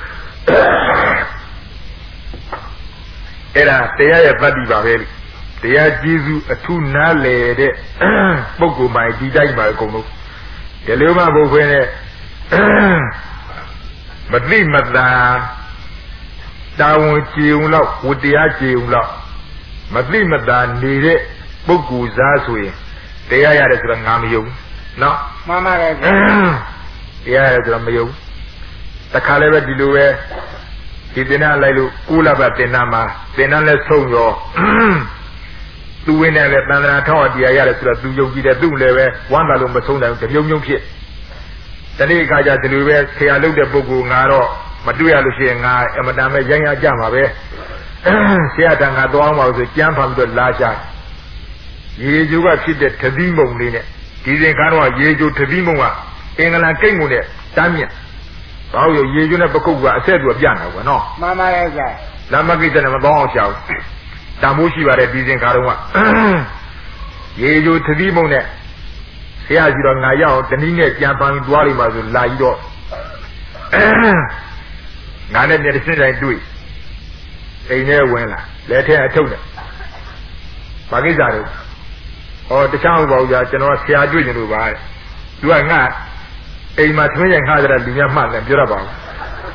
အဲ့ဒါတရားရဲ့တတ္တိပါပဲတရားကျေးဇူးအထူးနားလေတဲ့ပုဂ္ဂိုလ်မှဒီတိုင်းပါအကုန်လုံးဒီလိုမှဘုရားနဲ့မသိမသာတာဝန်ကြည်ုံလောက်ဝတရားကြည်ုံလောက်မသိမသာနေတဲ့ပုဂ္ဂိုလ်သားဆိုရင်တရားရတယ်ဆိုတော့ငါမယုံနော်မှန်ပါတယ်ဗျာတရားရတယ်ဆိုတော့မယုံတခါလည်းပဲဒီလိုပဲဒီတင်နာလိုက်လို့ကုလဘတင်နာမှာတင်နာလည်းဆုံးရောသူဝင်းနဲ့လည်းတန်ត្រာထောက်တရားရတယ်ဆိုတော့သူယုံကြည်တယ်သူ့လည်းပဲဝမ်းသာလို့မဆုံးနိုင်ဘူးတပြုံပြုံဖြစ်တနေ့ခါကျဒီလိုပဲဆရာလုပ်တဲ့ပုဂ္ဂိုလ်ငါတော့မတွေ့ရလို့ရှိရင်ငါအမတန်ပဲရိုင်းရကြမှာပဲဆရာတန်ခါသွားအောင်ပါဆိုကြမ်းဖန်ပြီးတော့လာချရေကျိုးကဖြစ်တဲ့သတိမုံလေးနဲ့ဒီစဉ်ကားတော့ရေကျိုးသတိမုံကအင်္ဂလန်ကိတ်မုံနဲ့တမ်းမြတ်ဘာလို့ရေကျိုးနဲ့ပကုတ်ကအဆက်သူပြနေတာကွာနော်မှန်ပါရဲ့ဆရာလမ်းမကိစ္စနဲ့မပေါင်းအောင်ရှာဘူးတန်ဖိုးရှိပါတယ်ဒီစဉ်ကားတော့ရေကျိုးသတိမုံနဲ့ဆရာကြီးတော့ငါရအောင်တနည်းနဲ့ကြံပန်းသွားလိမ့်ပါဆိုလာကြီးတော့ငါနဲ့မျက်စိတိုင်းတွေ့အိမ်ထဲဝင်လာလက်ထဲအထုတ်နဲ့ဘာကိစ္စလဲဟောတခြားမပေါ့ကြာကျွန်တော်ဆရာတွေ့ကြလို့ပါတဲ့သူကငါအိမ်မှာထွင်းရင်ခါကြတဲ့လူများမှတ်တယ်ပြောရပါဘူး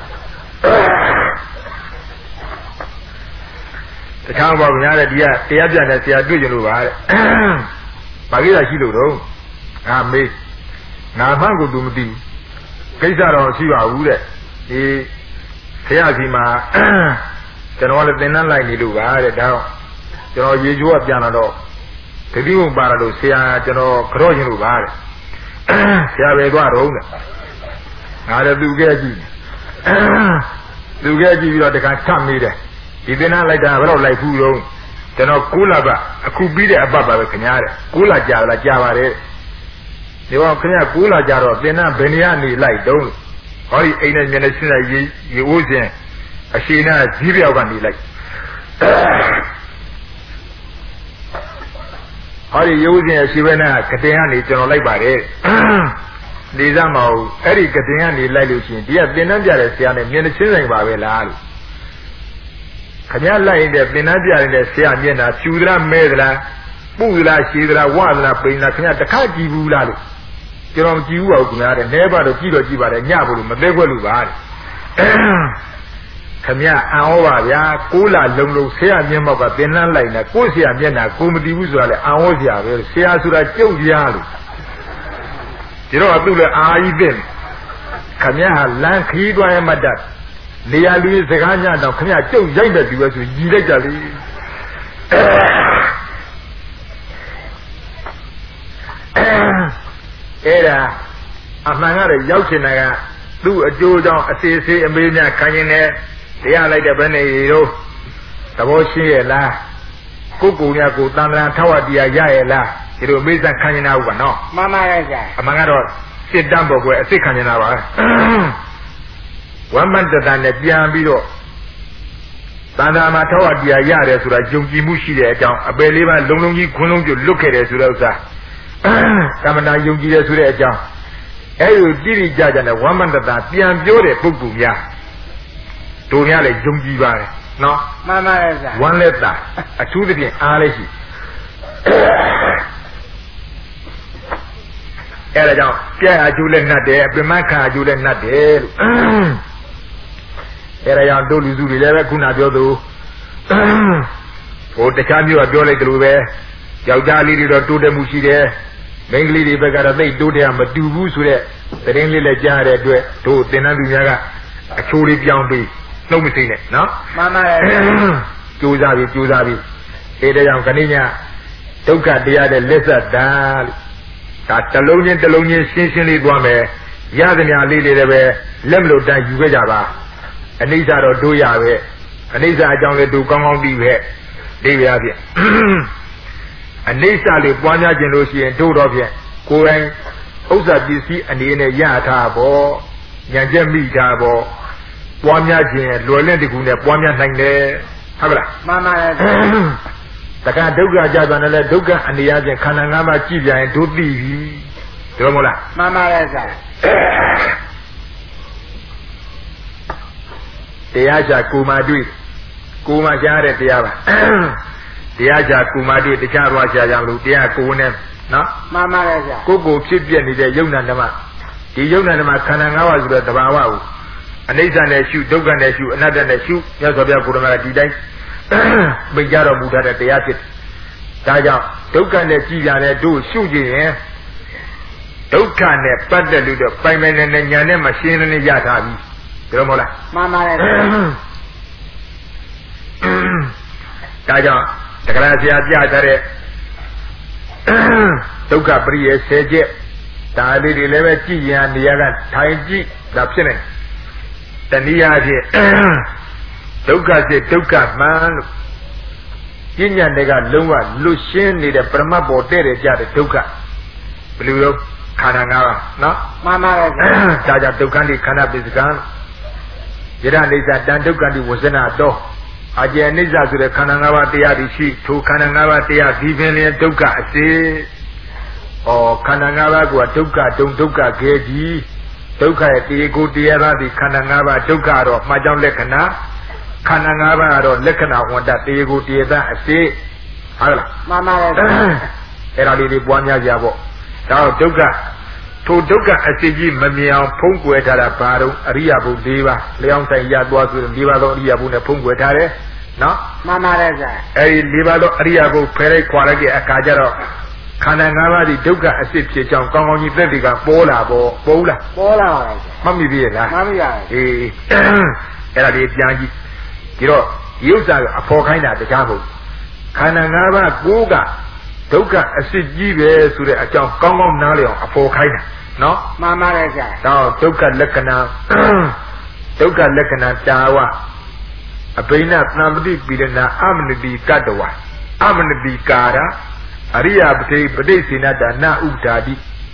တခြားမပေါ့ညာတဲ့ဒီကတရားပြန်တဲ့ဆရာတွေ့ကြလို့ပါတဲ့ဘာကိစ္စရှိလို့တော့ငါမေးငါမှန်ကိုသူမသိဘူးကိစ္စတော့ရှိပါဘူးတဲ့ဒီဆရာစီမှာကျွန်တော်လည်းသင်တန်းလိုက်နေလို့ပါတဲ့ဒါတော့ကျွန်တော်ရေချိုးကပြန်လာတော့တတိယပါလာလို့ဆရာကျွန်တော်ကြော့ရင်လို့ပါတဲ့ဆရာပဲသွားတော့တဲ့ငါလည်းသူကဲကြည့်သူကဲကြည့်ပြီးတော့တခါချမေးတယ်ဒီသင်တန်းလိုက်တာဘယ်တော့လိုက်ဘူးတော့ကျွန်တော်9လပတ်အခုပြီးတဲ့အပတ်ပါပဲခင်ဗျားတဲ့9လကြာလားကြာပါတယ်ဒီတော့ခင်ဗျာ9လကြာတော့သင်တန်းဘယ်နေရာနေလိုက်တုံးဟောဒီအိမ်နဲ့မျက်နှာချင်းလိုက်ရေအိုးစဉ်အရှိနာဈေးပြောက်ကနေလိုက်ဟောဒီရိုးစဉ်အရှိဘဲနာကတင်ကနေကျွန်တော်လိုက်ပါတယ်နေစမ်းမဟုတ်အဲ့ဒီကတင်ကနေလိုက်လို့ရှိရင်ဒီကသင်တန်းပြတဲ့ဆရာနဲ့မျက်နှာချင်းဆိုင်ပါပဲလားလို့ခင်ဗျားလိုက်ရင်တဲ့သင်တန်းပြတဲ့ဆရာမျက်နှာဖြူသလားမဲသလားပူသလားရှည်သလားဝသလားပိန်လားခင်ဗျားတခါကြည့်ဘူးလားလို့ကျွန်တော်မကြည့်ဘူးပါဘူးခင်ဗျားတဲ့နဲပါတော့ကြည့်တော့ကြည့်ပါတယ်ညဖို့လို့မသေးခွက်လို့ပါတဲ့ခမရအံဩပါဗျာ6လလုံးလုံးဆရာမျက်မှောက်ကသင်နှမ်းလိုက်နေကိုယ်ဆရာမျက်နှာကိုမတည်ဘူးဆိုတာလေအံဩဆရာပဲဆရာဆိုတာကြုတ်ပြားလို့ဒီတော့သူ့လည်းအာကြီးတဲ့ခမရဟာလမ်းခီးသွားရမှတ်တတ်နေရာလူစကားညတော့ခမရကြုတ်ရိုက်တဲ့သူပဲဆိုညီလိုက်ကြလေအဲ့ဒါအမှန်ကတော့ရောက်ချင်တာကသူ့အကျိုးကြောင့်အစီအစီအမေးများခံရင်လည်းတရားလိုက်တဲ့ဘယ်နေရောသဘောရှိရဲ့လားကိုယ်ကိုယ်များကိုတန်ត្រာထောက်တရားရရဲ့လားဒီလိုအမေးစားခံနေတာဟုတ်ပါနော်မှန်ပါရဲ့ဆရာအမှန်ကတော့စစ်တမ်းပေါ်ကွယ်အစ်စ်ခံနေတာပါဝမ်းမတတနဲ့ပြန်ပြီးတော့တန်ត្រာမှာထောက်တရားရတယ်ဆိုတာယုံကြည်မှုရှိတဲ့အကြောင်းအပယ်လေးပါလုံးလုံးကြီးခွန်းလုံးကျလွတ်ခဲ့တယ်ဆိုတဲ့ဥစ္စာကမ္မနာယုံကြည်တယ်ဆိုတဲ့အကြောင်းအဲ့လိုတိတိကျကျနဲ့ဝမ်းမတတပြန်ပြောတဲ့ပုဂ္ဂိုလ်များတို့များလည်းယုံကြည်ပါတယ်နော်မှန်ပါရဲ့ဆရာဝမ်းလက်တာအထူးသဖြင့်အားလည်းရှိအဲ့ဒါကြောင့်ပြည့်အကျိုးလည်းနှတ်တယ်အပင်မခံအကျိုးလည်းနှတ်တယ်လို့အဲ့ဒါကြောင့်တို့လူစုတွေလည်းပဲခုနပြောသူဟိုတခြားမျိုးကပြောလိုက်တယ်လို့ပဲယောက်ျားလေးတွေတော့တိုးတက်မှုရှိတယ်မိန်းကလေးတွေဘက်ကတော့သိတိုးတက်မတူဘူးဆိုတဲ့သတင်းလေးလည်းကြားရတဲ့အတွက်တို့သင်္นานသူများကအချိုးလေးပြောင်းပြီးနှုတ်မသိနဲ့နော်မှန်ပါရဲ့ကြိုးစားပြီးအဲ့ဒါကြောင့်ခဏညဒုက္ခတရားတဲ့လက်ဆက်တာလို့ဒါတလုံးချင်းရှင်းရှင်းလေးသွားမယ်ရသမျှလေးတွေလည်းပဲလက်မလို့တန်းယူခဲ့ကြပါအနိစ္စတော့တို့ရပဲအနိစ္စအကြောင်းလေးတို့ကောင်းကောင်းသိပဲသိပါဖြင့်အနိစ္စလေးပွားများခြင်းလို့ရှိရင်တို့တော့ဖြင့်ကိုယ်တိုင်ဥစ္စာပစ္စည်းအနေနဲ့ရထားဖို့ဉာဏ်ချက်မိထားဖို့ပွားများခြင်းလွယ်လင့်တကူနဲ့ပွားများနိုင်တယ်ဟုတ်လားမှန်ပါရဲ့တခါဒုက္ခကြပြန်တယ်လေဒုက္ခအနေအချင်းခန္ဓာ၅ပါးကြည့်ပြန်ရင်တို့သိပြီဒီလိုမဟုတ်လားမှန်ပါရဲ့ဆရာတရားချာကိုမာတွေ့ကိုမာရှားတဲ့တရားပါတရားချာကိုမာတွေ့တခြားသွားရှာကြမလို့တရားကိုနဲ့နော်မှန်ပါရဲ့ဆရာကိုဖြစ်ပြနေတဲ့ယုံနာဓမ္မဒီယုံနာမှာခန္ဓာ၅ပါးဆိုတဲ့တဘာဝကိုအနိစ္စနဲ့ရှုဒုက္ခနဲ့ရှုအနတ္တနဲ့ရှုမြတ်စွာဘုရားကိုယ်တော်ကဒီတိုင်းမိတ်ကြတော်မူထားတဲ့တရားဖြစ်ဒါကြောင့်ဒုက္ခနဲ့ကြည်ပြတဲ့တို့ရှုကြည့်ရင်ဒုက္ခနဲ့ပတ်သက်လို့တော့ပိုင်ပိုင်နဲ့ညာနဲ့မရှင်းနေရတာပြီပြောမလားမှန်ပါတယ်ဒါကြောင့်တက္ကရာဆရာပြထားတဲ့ဒုက္ခပရိယေ10ချက်ဒါလေးတွေလည်းပဲကြည်ရင်နေရာကထိုင်ကြည့်ဒါဖြစ်နေတနည်းအားဖြင့်ဒုက္ခစစ်ဒုက္ခမှန်လို့ပညာတွေကလုံးဝလွတ်ရှင်းနေတဲ့ပရမတ်ပေါ်တဲ့ကြတဲ့ဒုက္ခဘယ်လိုလဲခန္ဓာ၅ပါးနော်မှန်ပါတယ်ဒါကြောင့်ဒုက္ခတိခန္ဓာပိစကံယရအိစ္ဆတန်ဒုက္ခတိဝဇ္ဇနာတောအကျေအိစ္ဆဆိုတဲ့ခန္ဓာ၅ပါးတရားတွေရှိထိုခန္ဓာ၅ပါးတရားဒီပင်လျင်ဒုက္ခအစေဩခန္ဓာ၅ပါးကဒုက္ခတုံဒုက္ခခဲကြီးဒုက္ခရဲ့တရားကိုတရားသားဒီခန္ဓာ၅ပါးဒုက္ခတော့မှတ်ကြောင်းလက္ခဏာခန္ဓာ၅ပါးကတော့လက္ခဏာဝန္တတရားကိုတရားသားအစေဟုတ်လားမှန်ပါတယ်အဲ့ဒါလေးတွေပွားများကြပေါ့ဒါတော့ဒုက္ခထိုဒုက္ခအစစ်ကြီးမမြင်အောင်ဖုံးကွယ်ထားတာဘာတော့အရိယာဘု၄ပါးလျောင်းဆိုင်ရသွားဆို၄ပါးသောအရိယာဘုနဲ့ဖုံးကွယ်ထားတယ်နော်မှန်ပါတယ်ဗျာအဲ့ဒီ၄ပါးသောအရိယာဘုဖယ်လိုက်ခွာလိုက်တဲ့အခါကျတော့ခန္ဓာ၅ပါးဒီဒုက္ခအစစ်ဖြစ်ကြောင်းကောင်းကောင်းကြီးသက်တွေကပေါ်လာပေါ်ပေါ်လားပေါ်လာပါလားမှတ်မိပြီလားမှတ်မိပါအေးအဲ့ဒါလေးပြန်ကြည့်ဒီတော့ဒီဥစ္စာကအဖော်ခိုင်းတာတရားမဟုတ်ခန္ဓာ၅ပါးကိုကဒုက္ခအစစ်ကြီးပဲဆိုတဲ့အကြောင်းကောင်းကောင်းနားလည်အောင်အဖော်ခိုင်းတာနော်မှန်ပါတယ်ဗျာတော့ဒုက္ခလက္ခဏာဒုက္ခလက္ခဏာတာဝအဘိနသံပတိပိရဏအမနတိကတ္တဝအမနတိကာရအရိယပတိပဋိစေနတာနဥဒ္ဓာတိ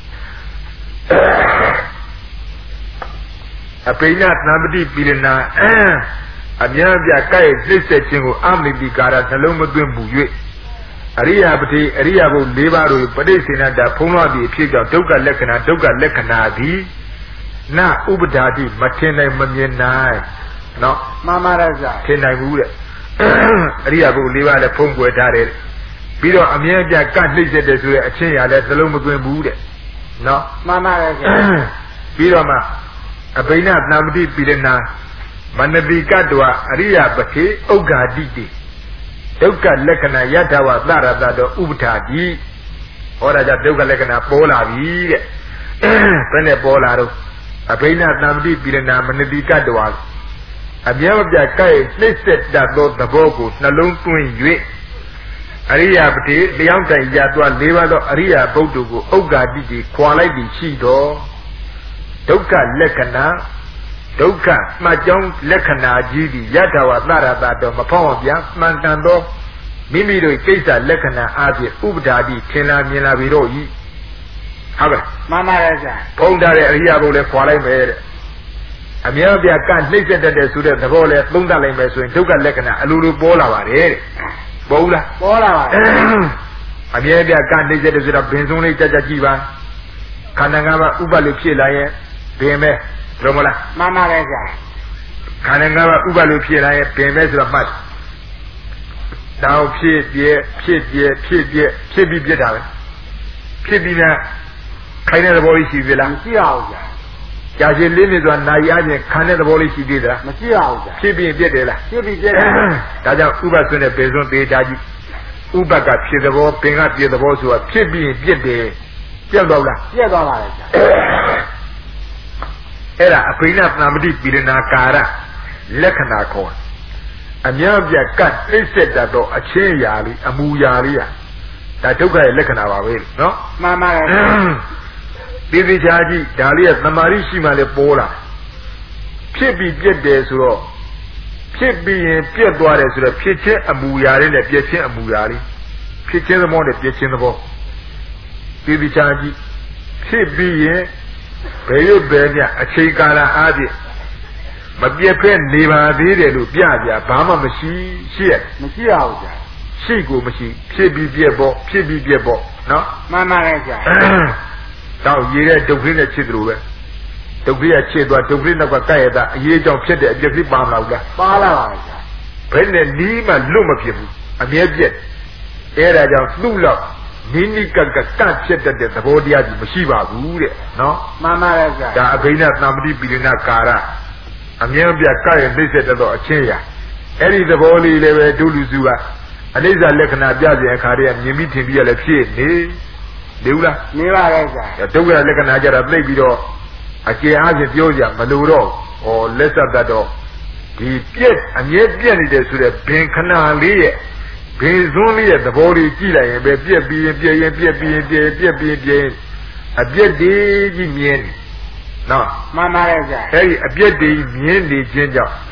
အဘိနသံပတိပိရဏအမြတ်ပြကဲ့နှိစ္စခြင်းကိုအမနတိကာရနှလုံးမသွင်းပူ၍အရိယပတိအရိယဘု၄ပါးတို့ပဋိစေနတာဖုံးလွှမ်းပြီးဖြစ်ကြောင်းဒုက္ခလက္ခဏာသည်နဥပဒါတိမထင်နိုင်မမြင်နိုင်နော်မှန်ပါတယ်ဗျာထင်နိုင်ဘူးတဲ့အရိယဘု၄ပါးလည်းဖုံးကွယ်ထားတယ်ပြီးတော့အမြဲတမ်းကနှိမ့်ဆက်တယ်ဆိုတဲ့အချင်းရာလည်းသလုံးမသွင်းဘူးတဲ့နော်မှန်ပါတယ်ဗျာပြီးတော့မှအဘိနသံပတိပိရဏမနတိကတ္တဝအရိယပတိဥက္ခာတိတိဒုက္ခလက္ခဏာယထာဝသရတတော်ဥပ္ပထာတိဟောဒါကြောင့်ဒုက္ခလက္ခဏာပေါ်လာပြီတဲ့ဘယ်နဲ့ပေါ်လာတော့အဘိနသံပတိပိရဏမနတိကတ္တဝအမြဲပြတ်ကဲ့နှိမ့်ဆက်တတ်သောသဘောကိုနှလုံးသွင်း၍အရိယပတိလျောင်းတိုင်ရသွား၄ပါးသောအရိယဘုဒ္ဓကိုဥက္ကာတိတိခွာလိုက်ပြီးရှိတော်ဒုက္ခလက္ခဏာဒုက္ခမှတ်ကြောင်းလက္ခဏာကြီးသည်ယထာဝသရတတော်မဖောင်းပြန်မှန်ကန်သောမိမိတို့ကိစ္စလက္ခဏာအားဖြင့်ဥပဒါတိထင်လာမြင်လာပြီတော့ဤဟုတ်ကဲ့မှန်ပါတယ်ဗျာဖုံးထားတဲ့အရိယဘုလည်းခွာလိုက်မယ်တဲ့အမြဲပြကနှိမ့်ဆက်တတ်တဲ့ဆိုတဲ့သဘောလည်းသုံးသပ်လိုက်မယ်ဆိုရင်ဒုက္ခလက္ခဏာအလိုလိုပေါ်လာပါတယ်တဲ့ပေါ်ဘူးလားပေါ်လာပါတယ်အမြဲပြကနှိမ့်ဆက်တဲ့ဆိုတော့ဘင်ဆုံးလေးကြကြကြည့်ပါခန္ဓာ၅ပါးဥပလို့ဖြစ်လာရင်ဘင်မဲ့တော်မလားမှန်ပါတယ်ဗျာခန္ဓာ၅ပါးဥပလို့ဖြစ်လာရင်ဘင်မဲ့ဆိုတော့မှတ်တောင်းဖြစ်ပြဖြစ်ပြီးပြက်တာပဲဖြစ်ပြီးနဲ့ခိုင်းတဲ့သဘောလေးရှိသေးလားမရှိအောင်ဗျာကြာရှည်လေးနေဆိုတာနိုင်ရခြင်းခံတဲ့သဘောလေးရှိသေးသလားမရှိအောင်ဗျာဖြစ်ပြီးပြက်တယ်လားဖြစ်ပြီးပြက်တယ်ဒါကြောင့်ဥပဆွနဲ့ပေစွန်းသေးတာကြီးဥပကဖြစ်သဘောပင်ကပြက်သဘောဆိုတာဖြစ်ပြီးပြက်တယ်ပြက်တော့လားပြက်သွားပါလေဗျာအဲ့ဒါအဘိနသံပတိပိရဏကာရလက္ခဏာခေါ်အမြတ်ပြကတ်သိစက်တတ်တော့အချင်းရာလေးအမူရာလေးอ่ะဒါဒုက္ခရဲ့လက္ခဏာပါပဲနော်မှန်ပါတယ်ဒီဒီချာကြီးဒါလေးကသမာဓိရှိမှလည်းပေါ်လာဖြစ်ပြီးပြက်တယ်ဆိုတော့ဖြစ်ပြီးရင်ပြက်သွားတယ်ဆိုတော့ဖြစ်ချင်းအမူရာလေးနဲ့ပြက်ချင်းအမူရာလေးဖြစ်ချင်းသဘောနဲ့ပြက်ချင်းသဘောဒီဒီချာကြီးဖြစ်ပြီးရင်ဘယ်ရွဘယ်မြအချိန်ကာလအားဖြင့်မပြက်ဖက်နေပါသေးတယ်လို့ပြပြဘာမှမရှိရှိရမရှိပါဘူးဗျာရှိကိုမရှိဖြစ်ပြီးပြက်ပေါ့ဖြစ်ပြီးပြက်ပေါ့နော်မှန်ပါတယ်ဗျာတော့ရေးတဲ့ဒုက္ခနဲ့ချစ်တယ်လို့ပဲဒုက္ခရချစ်သွားဒုက္ခနောက်ကကဲ့ရတာအရေးကြောင့်ဖြစ်တဲ့အပြက်ကြီးပါမလားဗျာပါလာပါဗျာဘယ်နဲ့နီးမှလွတ်မဖြစ်ဘူးအမြဲပြက်အဲ့ဒါကြောင့်သူ့လောက်နိနိကကကန့်ဖြစ်တဲ့သဘောတရားကြီးမရှိပါဘူးတဲ့နော်မှန်ပါတယ်ဗျာဒါအဘိဓါသံပတိပိရိနာကာရအမြဲပြကန့်ရဲ့နှိမ့်ဆက်တဲ့အချင်းရာအဲ့ဒီသဘောလေးလည်းပဲဒုလူစုကအနိစ္စလက္ခဏာပြခြင်းအခါတည်းမြင်ပြီးထင်ပြီးရလည်းဖြစ်နေဘူးလားနေပါရဲ့ဗျာဒုက္ခလက္ခဏာကြတာသိပြီးတော့အကျဉ်းအားဖြင့်ပြောကြမလို့တော့ဟောလက်ဆက်တတ်တော့ဒီပြက်အမြဲပြက်နေတယ်ဆိုတဲ့ဘင်ခဏလေးရဲ့ဘင်စွန်းလေးရဲ့သဘောလေးကြည့်လိုက်ရင်ပဲပြက်ပြီးရင်ပြက်ရင်ပြက်ပြီးရင်ပြက်ပြက်ပြီးရင်အပြက်တွေကြီးမြင်နော်မှန်ပါရဲ့ဗျာအဲ့ဒီအပြက်တွေမြင်နေခြင်းကြောင့်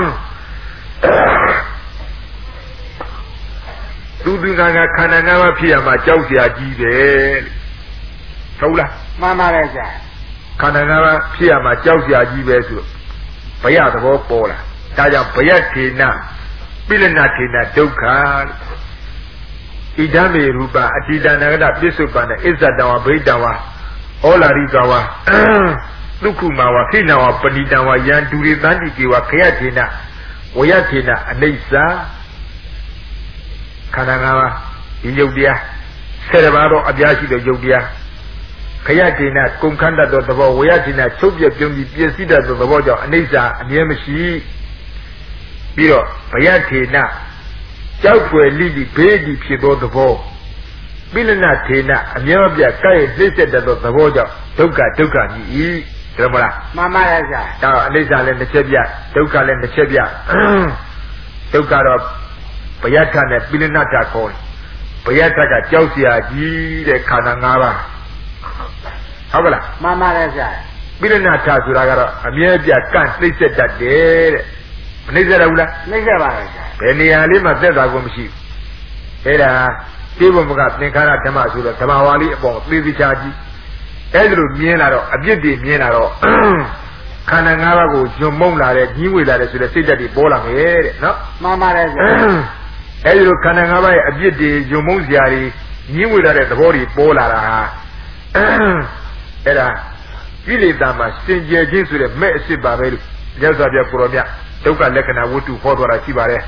သူကခန္ဓာငါးပါးဖြစ်ရမှာကြောက်စရာကြီးတယ်ဟုတ်လားမှန်ပါတယ်ဗျာခန္ဓာငါးပါးဖြစ်ရမှာကြောက်စရာကြီးပဲဆိုဘယသဘောပေါ်လာဒါကြောင့်ဘယထေနပိလနာထေနဒုက္ခဣဒံမေရူပအတိတနာဂတပစ္စုပန်နဲ့အစ္ဆတံဝဗိတံဝဩလာရိကဝဒုက္ခမဝခိနဝပဏိတံဝယံဒူရိသန္တိကေဝခယထေနဝယထေနအနိစ္စခန္ဓာငါးပါးဒီယုတ်တရား7ပါးတော့အပြားရှိတဲ့ယုတ်တရားခယထေနကုန်ခန္ဓာသောသဘောဝယထေနချုပ်ပြပြုံးပြီးပြည့်စည်တဲ့သဘောကြောင့်အနိစ္စအမြဲမရှိပြီးတော့ဘယထေနကြောက်ွယ်လိလိဘေးကြီးဖြစ်သောသဘောပိလနာထေနအမြဲပြတ်ကဲ့ရဲ့နှိမ့်ဆက်တဲ့သဘောကြောင့်ဒုက္ခကြီးဤဒါမလားမှန်ပါရဲ့ဗျာဒါအနိစ္စလည်းတစ်ချက်ပြဒုက္ခလည်းတစ်ချက်ပြဒုက္ခတော့ဘယထနဲ့ပိလနာထခေါ်တယ်ဘယထကကြောက်เสียကြီးတဲ့ခန္ဓာ၅ပါးဟုတ်ကလားမှန်ပါရဲ့ဗျာပိလနာထဆိုတာကတော့အမြဲပြတ်ကန့်နှိမ့်ဆက်တတ်တယ်တဲ့မနှိမ့်ဆက်ရဘူးလားနှိမ့်ဆက်ပါရဲ့ဗျာဘယ်နေရာလေးမှာသက်သာကုန်မရှိဘူးအဲ့ဒါသိဘုံကသင်္ခါရဓမ္မဆိုတော့ဓမ္မဝါလိအပေါ်သေသေးချာကြီးအဲ့ဒါလိုမြင်လာတော့အပြစ်တွေမြင်လာတော့ခန္ဓာ၅ပါးကိုညွန်မုံလာတဲ့ကြီးဝေလာတဲ့ဆိုတဲ့စိတ်ဓာတ်တွေပေါ်လာမယ်တဲ့နော်မှန်ပါတယ်ဗျာအဲ့ဒီလိုခန္ဓာ၅ပါးရဲ့အပြစ်တွေညွန်မုံစရာတွေကြီးဝေလာတဲ့သဘောတွေပေါ်လာတာဟာအဲ့ဒါကိလေသာမှာစင်ကြယ်ခြင်းဆိုတဲ့မဲ့အစ်စ်ပါပဲလို့မြတ်စွာဘုရားကိုရောမြတ်ဒုက္ခလက္ခဏာဝတ္ထုဟောတော်တာရှိပါတယ်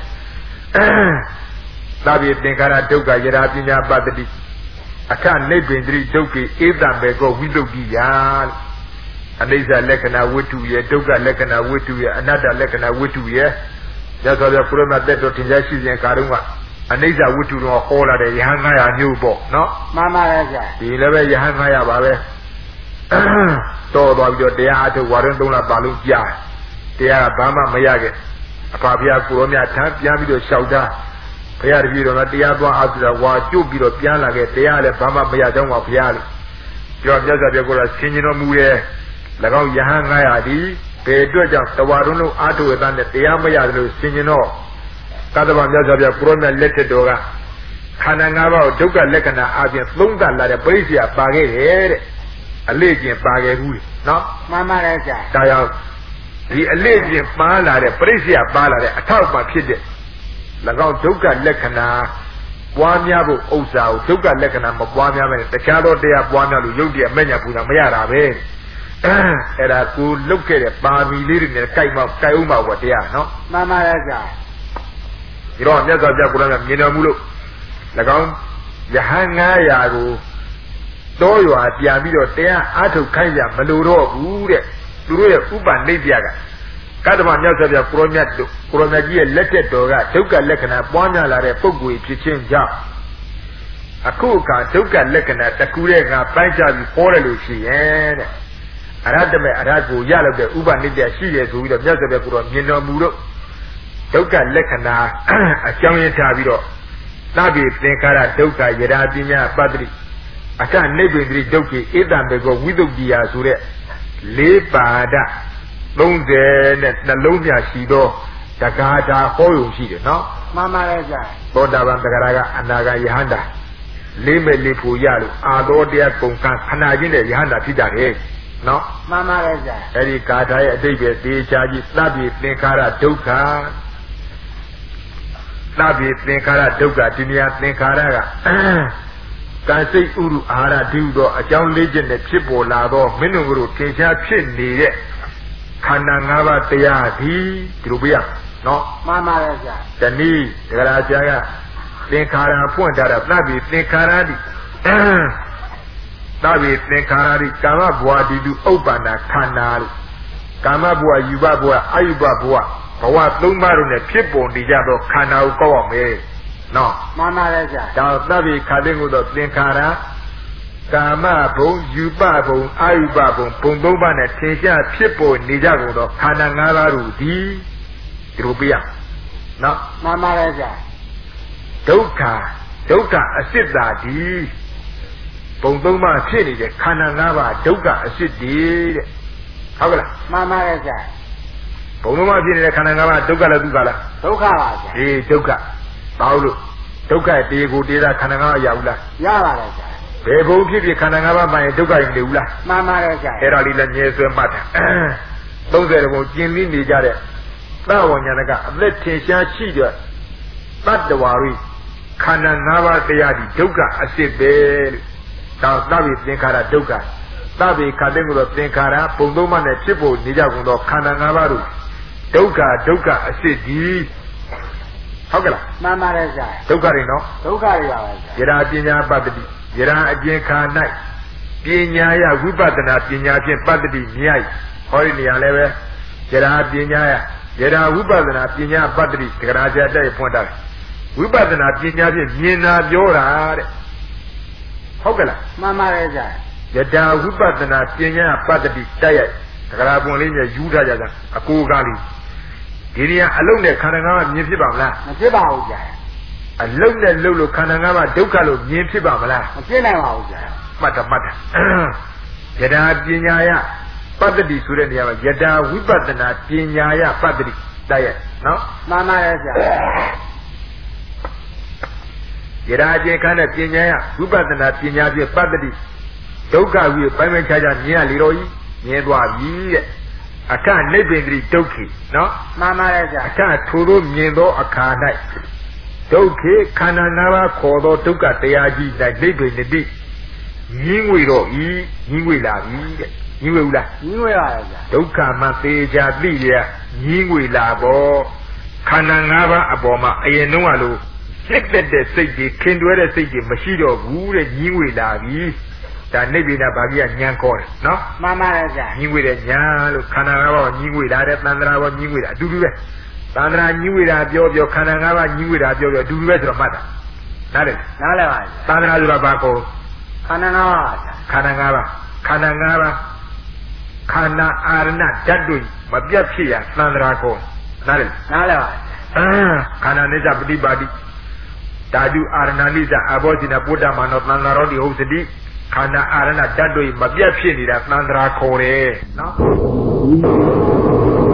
သာပြေသင်္ခါရဒုက္ခယရာပညာပတ္တိအခနိဗ္ဗိန္ဒိဒုက္ခေဧတံဘေကောဝိတုဒ္ဓိယအနိစ္စလက္ခဏာဝတ္ထုရဲ့ဒုက္ခလက္ခဏာဝတ္ထုရဲ့အနတ္တလက္ခဏာဝတ္ထုရဲ့ရသော်ပြပုရမသက်တော်ထင်ရှားရှိစဉ်ကာတုန်းကအနိစ္စဝတ္ထုတော်ဟောလာတဲ့ယဟန်900မျိုးပေါ့နော်မှန်ပါရဲ့ဗျာဒီလည်းပဲယဟန်900ပါပဲတော်သွားပြီးတော့တရားအထုတ်ဝါရင်3လပါလုံးကြားတရားကဘာမှမရခဲ့အဖဖျားကိုရောမြတ်ထမ်းပြန်ပြီးတော့လျှောက်တာဘုရားတပည့်တော်ကတရားသွားအားဆိုတာဝါကျွတ်ပြီးတော့ပြန်လာခဲ့တရားလည်းဘာမှမရတော့ပါဘုရားလို့ပြောမြတ်စွာဘုရားကဆင်ញင်တော်မူရဲ့၎င်းယဟန်900ဒီဘယ်အတွက်ကြောင့်တဝါရုံးလုံးအားထုတ်ရတဲ့တရားမရတယ်လို့ဆင်ញင်တော့သတ္တဗမြတ်စွာဘုရားကိုရောမြတ်လက်ထက်တော်ကခန္ဓာ၅ပါးကိုဒုက္ခလက္ခဏာအပြင်သုံးသပ်လာတဲ့ပရိစ္ဆေယပါခဲ့တယ်တဲ့အလေးကျင်ပါခဲ့ဘူးနော်မှန်ပါတယ်ဗျာဒါကြောင့်ဒီအလေးကျင်ပါလာတဲ့ပရိစ္ဆေယပါလာတဲ့အထောက်အပံ့ဖြစ်တဲ့၎င်းဒုက္ခလက္ခဏာပွားများဖို့ဥစ္စာကိုဒုက္ခလက္ခဏာမပွားများပဲတခြားသောတရားပွားများလို့ယုတ်တရားမဲ့ညာပူတာမရတာပဲအဲ့ဒါကိုလုတ်ခဲ့တဲ့ပါမီလေးတွေနဲ့ကြိုက်အောင်ပါကွာတရားနော်မှန်ပါရဲ့ဗျာဒီတော့မြတ်စွာဘုရားကိုယ်တော်မြင်တော်မူလို့၎င်းယဟန်900ကိုတောရွာပြန်ပြီးတော့တရားအားထုတ်ခိုင်းကြမလိုတော့ဘူးတဲ့သူတို့ရဲ့ဥပနိဗ္ဗာန်ကကတ္တမမြတ်စွာဘုရားကိုရောမြတ်ကြီးရဲ့လက်တက်တော်ကဒုက္ခလက္ခဏာပွားများလာတဲ့ပုဂ္ဂိုလ်ဖြစ်ခြင်းကြောင့်အခုအခါဒုက္ခလက္ခဏာတကူတဲ့ငါပိုင်းခြားပြီးပေါ်တယ်လို့ရှိရဲ့တဲ့အရဟတမေအရဟကိုရလို့တဲ့ဥပနိဗ္ဗာန်ရှိတယ်ဆိုပြီးတော့မြတ်စွာဘုရားကိုရောမြင်တော်မူတော့ဒုက္ခလက္ခဏာအကြောင်းရင်းထားပြီးတော့သဗ္ဗေသင်္ခါရဒုက္ခယရာပညာပတ္တိအခနိဗ္ဗိန္ဒိဒုက္ခေဧတံဘေကောဝိတုဒ္ဓိယဆိုတဲ့4ပါဒ30နဲ့နှလုံးပြရှိသောတက္ကတာဟောယုံရှိတယ်နော်မှန်ပါရဲ့ဗျာသောတာပန်တက္ကရာကအနာဂယဟန္တာလေးမဲ့လေးဖို့ရလို့အာသောတရားကုန်ကခဏချင်းတဲ့ယဟန္တာဖြစ်ကြတယ်နော်မှန်ပါရဲ့ဗျာအဲ့ဒီဂါထာရဲ့အတိတ်ပဲသေချာကြီးသဗ္ဗေသင်္ခါရဒုက္ခသဗ္ဗေသင်္ခါရဒုက္ခဒီနေရာသင်္ခါရကကံစိတ်ဥရုအာဟာရဒီဟုသောအကြောင်း၄ချက်နဲ့ဖြစ်ပေါ်လာသောမင်းတို့တို့ထင်ရှားဖြစ်နေတဲ့ခန္ဓာ၅ပါးတရားဒီလိုပြရနော်မှန်ပါရဲ့ဗျာတနည်းဒဂရာဆရာကသင်္ခါရဖွင့်ထားတာသဗ္ဗေသင်္ခါရတိသာဝေသင်္ခါရတိကာမဘဝတိတုဥပ္ပန္နခန္ဓာလို့ကာမဘဝယူဘဘဝအာယုဘဘဝဘဝသုံးပါးတို့နဲ့ဖြစ်ပေါ်နေကြသောခန္ဓာကိုကောက်အောင်မယ်နော်မှန်ပါတယ်ဗျာဒါသဗ္ဗေခါသိကိုတော့သင်္ခါရကာမဘုံယူပဘုံအာယုဘဘုံဘုံသုံးပါးနဲ့ထင်ရှားဖြစ်ပေါ်နေကြကုန်သောခန္ဓာ၅ပါးတို့သည်ဒီလိုပြရနော်မှန်ပါတယ်ဗျာဒုက္ခအစစ်တာဒီဘုံသုံးပါးဖြစ်နေတဲ့ခန္ဓာ၅ပါးဒုက္ခအစစ်တည်းတဲ့ဟုတ်ကလားမှန်ပါတယ်ဗျာဘုံသုံးပါးဖြစ်နေတဲ့ခန္ဓာ၅ပါးဒုက္ခလားဒုက္ခလားဒုက္ခပါဗျာအေးဒုက္ခဘာလို့ဒုက္ခတေကိုတေတာခန္ဓာ၅ပါးရဘူးလားရပါတယ်ဗျာဘယ်ဘုံဖြစ်ဖြစ်ခန္ဓာ၅ပါးမှရင်ဒုက္ခရင်နေဘူးလားမှန်ပါတယ်ဗျာအဲ့ဒါလေးလည်းငြင်းဆွဲမှတ်တာ30ဘုံကျင်ပြီးနေကြတဲ့သဝဉ္ဇဏကအသက်ထင်ရှားရှိတဲ့တတ္တဝါရိခန္ဓာ၅ပါးတရားဒီဒုက္ခအစစ်ပဲလို့ဒါသဗ္ဗေသင်္ခါရဒုက္ခသဗ္ဗေခန္ဓာကိုသင်္ခါရဘုံသုံးပါးနဲ့ဖြစ်ပေါ်နေကြကုန်သောခန္ဓာ၅ပါးတို့ဒုက္ခအစစ်ဒီဟုတ်ကလားမှန်ပါတယ်ဗျာဒုက္ခတွေနော်ဒုက္ခတွေပါပဲဗျာယရာပညာပတ္တိယရာအကျဉ်ခါ၌ပညာယဝိပဿနာပညာဖြင့်ပတ္တိမြိုက်ဟောဒီနေရာလည်းပဲယရာပညာယရာဝိပဿနာပညာပတ္တိတက္ကရာဇာတဲ့ဖွင့်တာဝိပဿနာပညာဖြင့်မြင်တာပြောတာတဲ့ဟုတ်ကလားမှန်ပါတယ်ဗျာယတာဝိပဿနာပညာပတ္တိတိုက်ရိုက်တက္ကရာပွန်လေးနဲ့ယူထားကြတာအကိုကားလေးဒီနေရာအလုံးနဲ့ခန္ဓာ၅ပါးမြင်ဖြစ်ပါမလားမဖြစ်ပါဘူးဗျာအလုံးနဲ့လှုပ်လို့ခန္ဓာ၅ပါးဒုက္ခလို့မြင်ဖြစ်ပါမလားမဖြစ်နိုင်ပါဘူးဗျာမှတ်တာယတာပညာယပတ္တိဆိုတဲ့နေရာမှာယတာဝိပဿနာပညာယပတ္တိတိုက်ရိုက်နော်မှန်ပါတယ်ဗျာယရာအကျဉ်ခါနဲ့ပညာယဝိပဿနာပညာဖြင့်ပတ္တိဒုက္ခဝိပိုင်းပိုင်းခြားခြားမြင်ရလေတော့ဤမြင်သွားပြီတဲ့အခနိဗ္ဗိန္တိဒုက္ခိနော်မှန်ပါတယ်ဗျာအခထိုသို့မြင်သောအခါ၌ဒုက္ခေခန္ဓာ၅ပါးခေါ်သောဒုက္ခတရားကြီး၌နိဗ္ဗိန္တိညင်းငွေတော့ဤညင်းငွေလာပြီတဲ့ညင်းငွေဘူးလားညင်းငွေပါရဲ့ဗျာဒုက္ခမှသေချာသိရညင်းငွေလာပေါ့ခန္ဓာ၅ပါးအပေါ်မှာအရင်တုန်းကလို့စိတ်သက်တဲ့စိတ်ကြီးခင်တွဲတဲ့စိတ်ကြီးမရှိတော့ဘူးတဲ့ညင်းငွေလာပြီဒါနိဗ္ဗိဒဗာပိယဉာဏ်ခေါ်တယ်နော်မှန်ပါတယ်ဗျာညင်းငွေတဲ့ဉာဏ်လို့ခန္ဓာ၅ပါးညင်းငွေလာတဲ့သန္တရာဘောညင်းငွေတာအတူတူပဲသန္တရာညင်းငွေတာပြောခန္ဓာ၅ပါးညင်းငွေတာပြောအတူတူပဲဆိုတော့မှတ်တာနားလည်ပါသန္တရာဆိုတာဘာကိုခန္ဓာ၅ပါးခန္ဓာ၅ပါးခန္ဓာ၅ပါးခန္ဓာအာရဏဓာတ်တို့မပြတ်ဖြစ်ရသန္တရာကိုနားလည်ပါခန္ဓာနိစ္စပฏิပါတိဓာတုအာရဏနိစ္စအဘောဇိနပုဒ္ဓမာနောသန္တရောတိဟုတ်စတိခန္ဓာအာရဏဓာတ်တို့မပြတ်ဖြစ်နေတာသန္တရာခေါ်တယ်နော်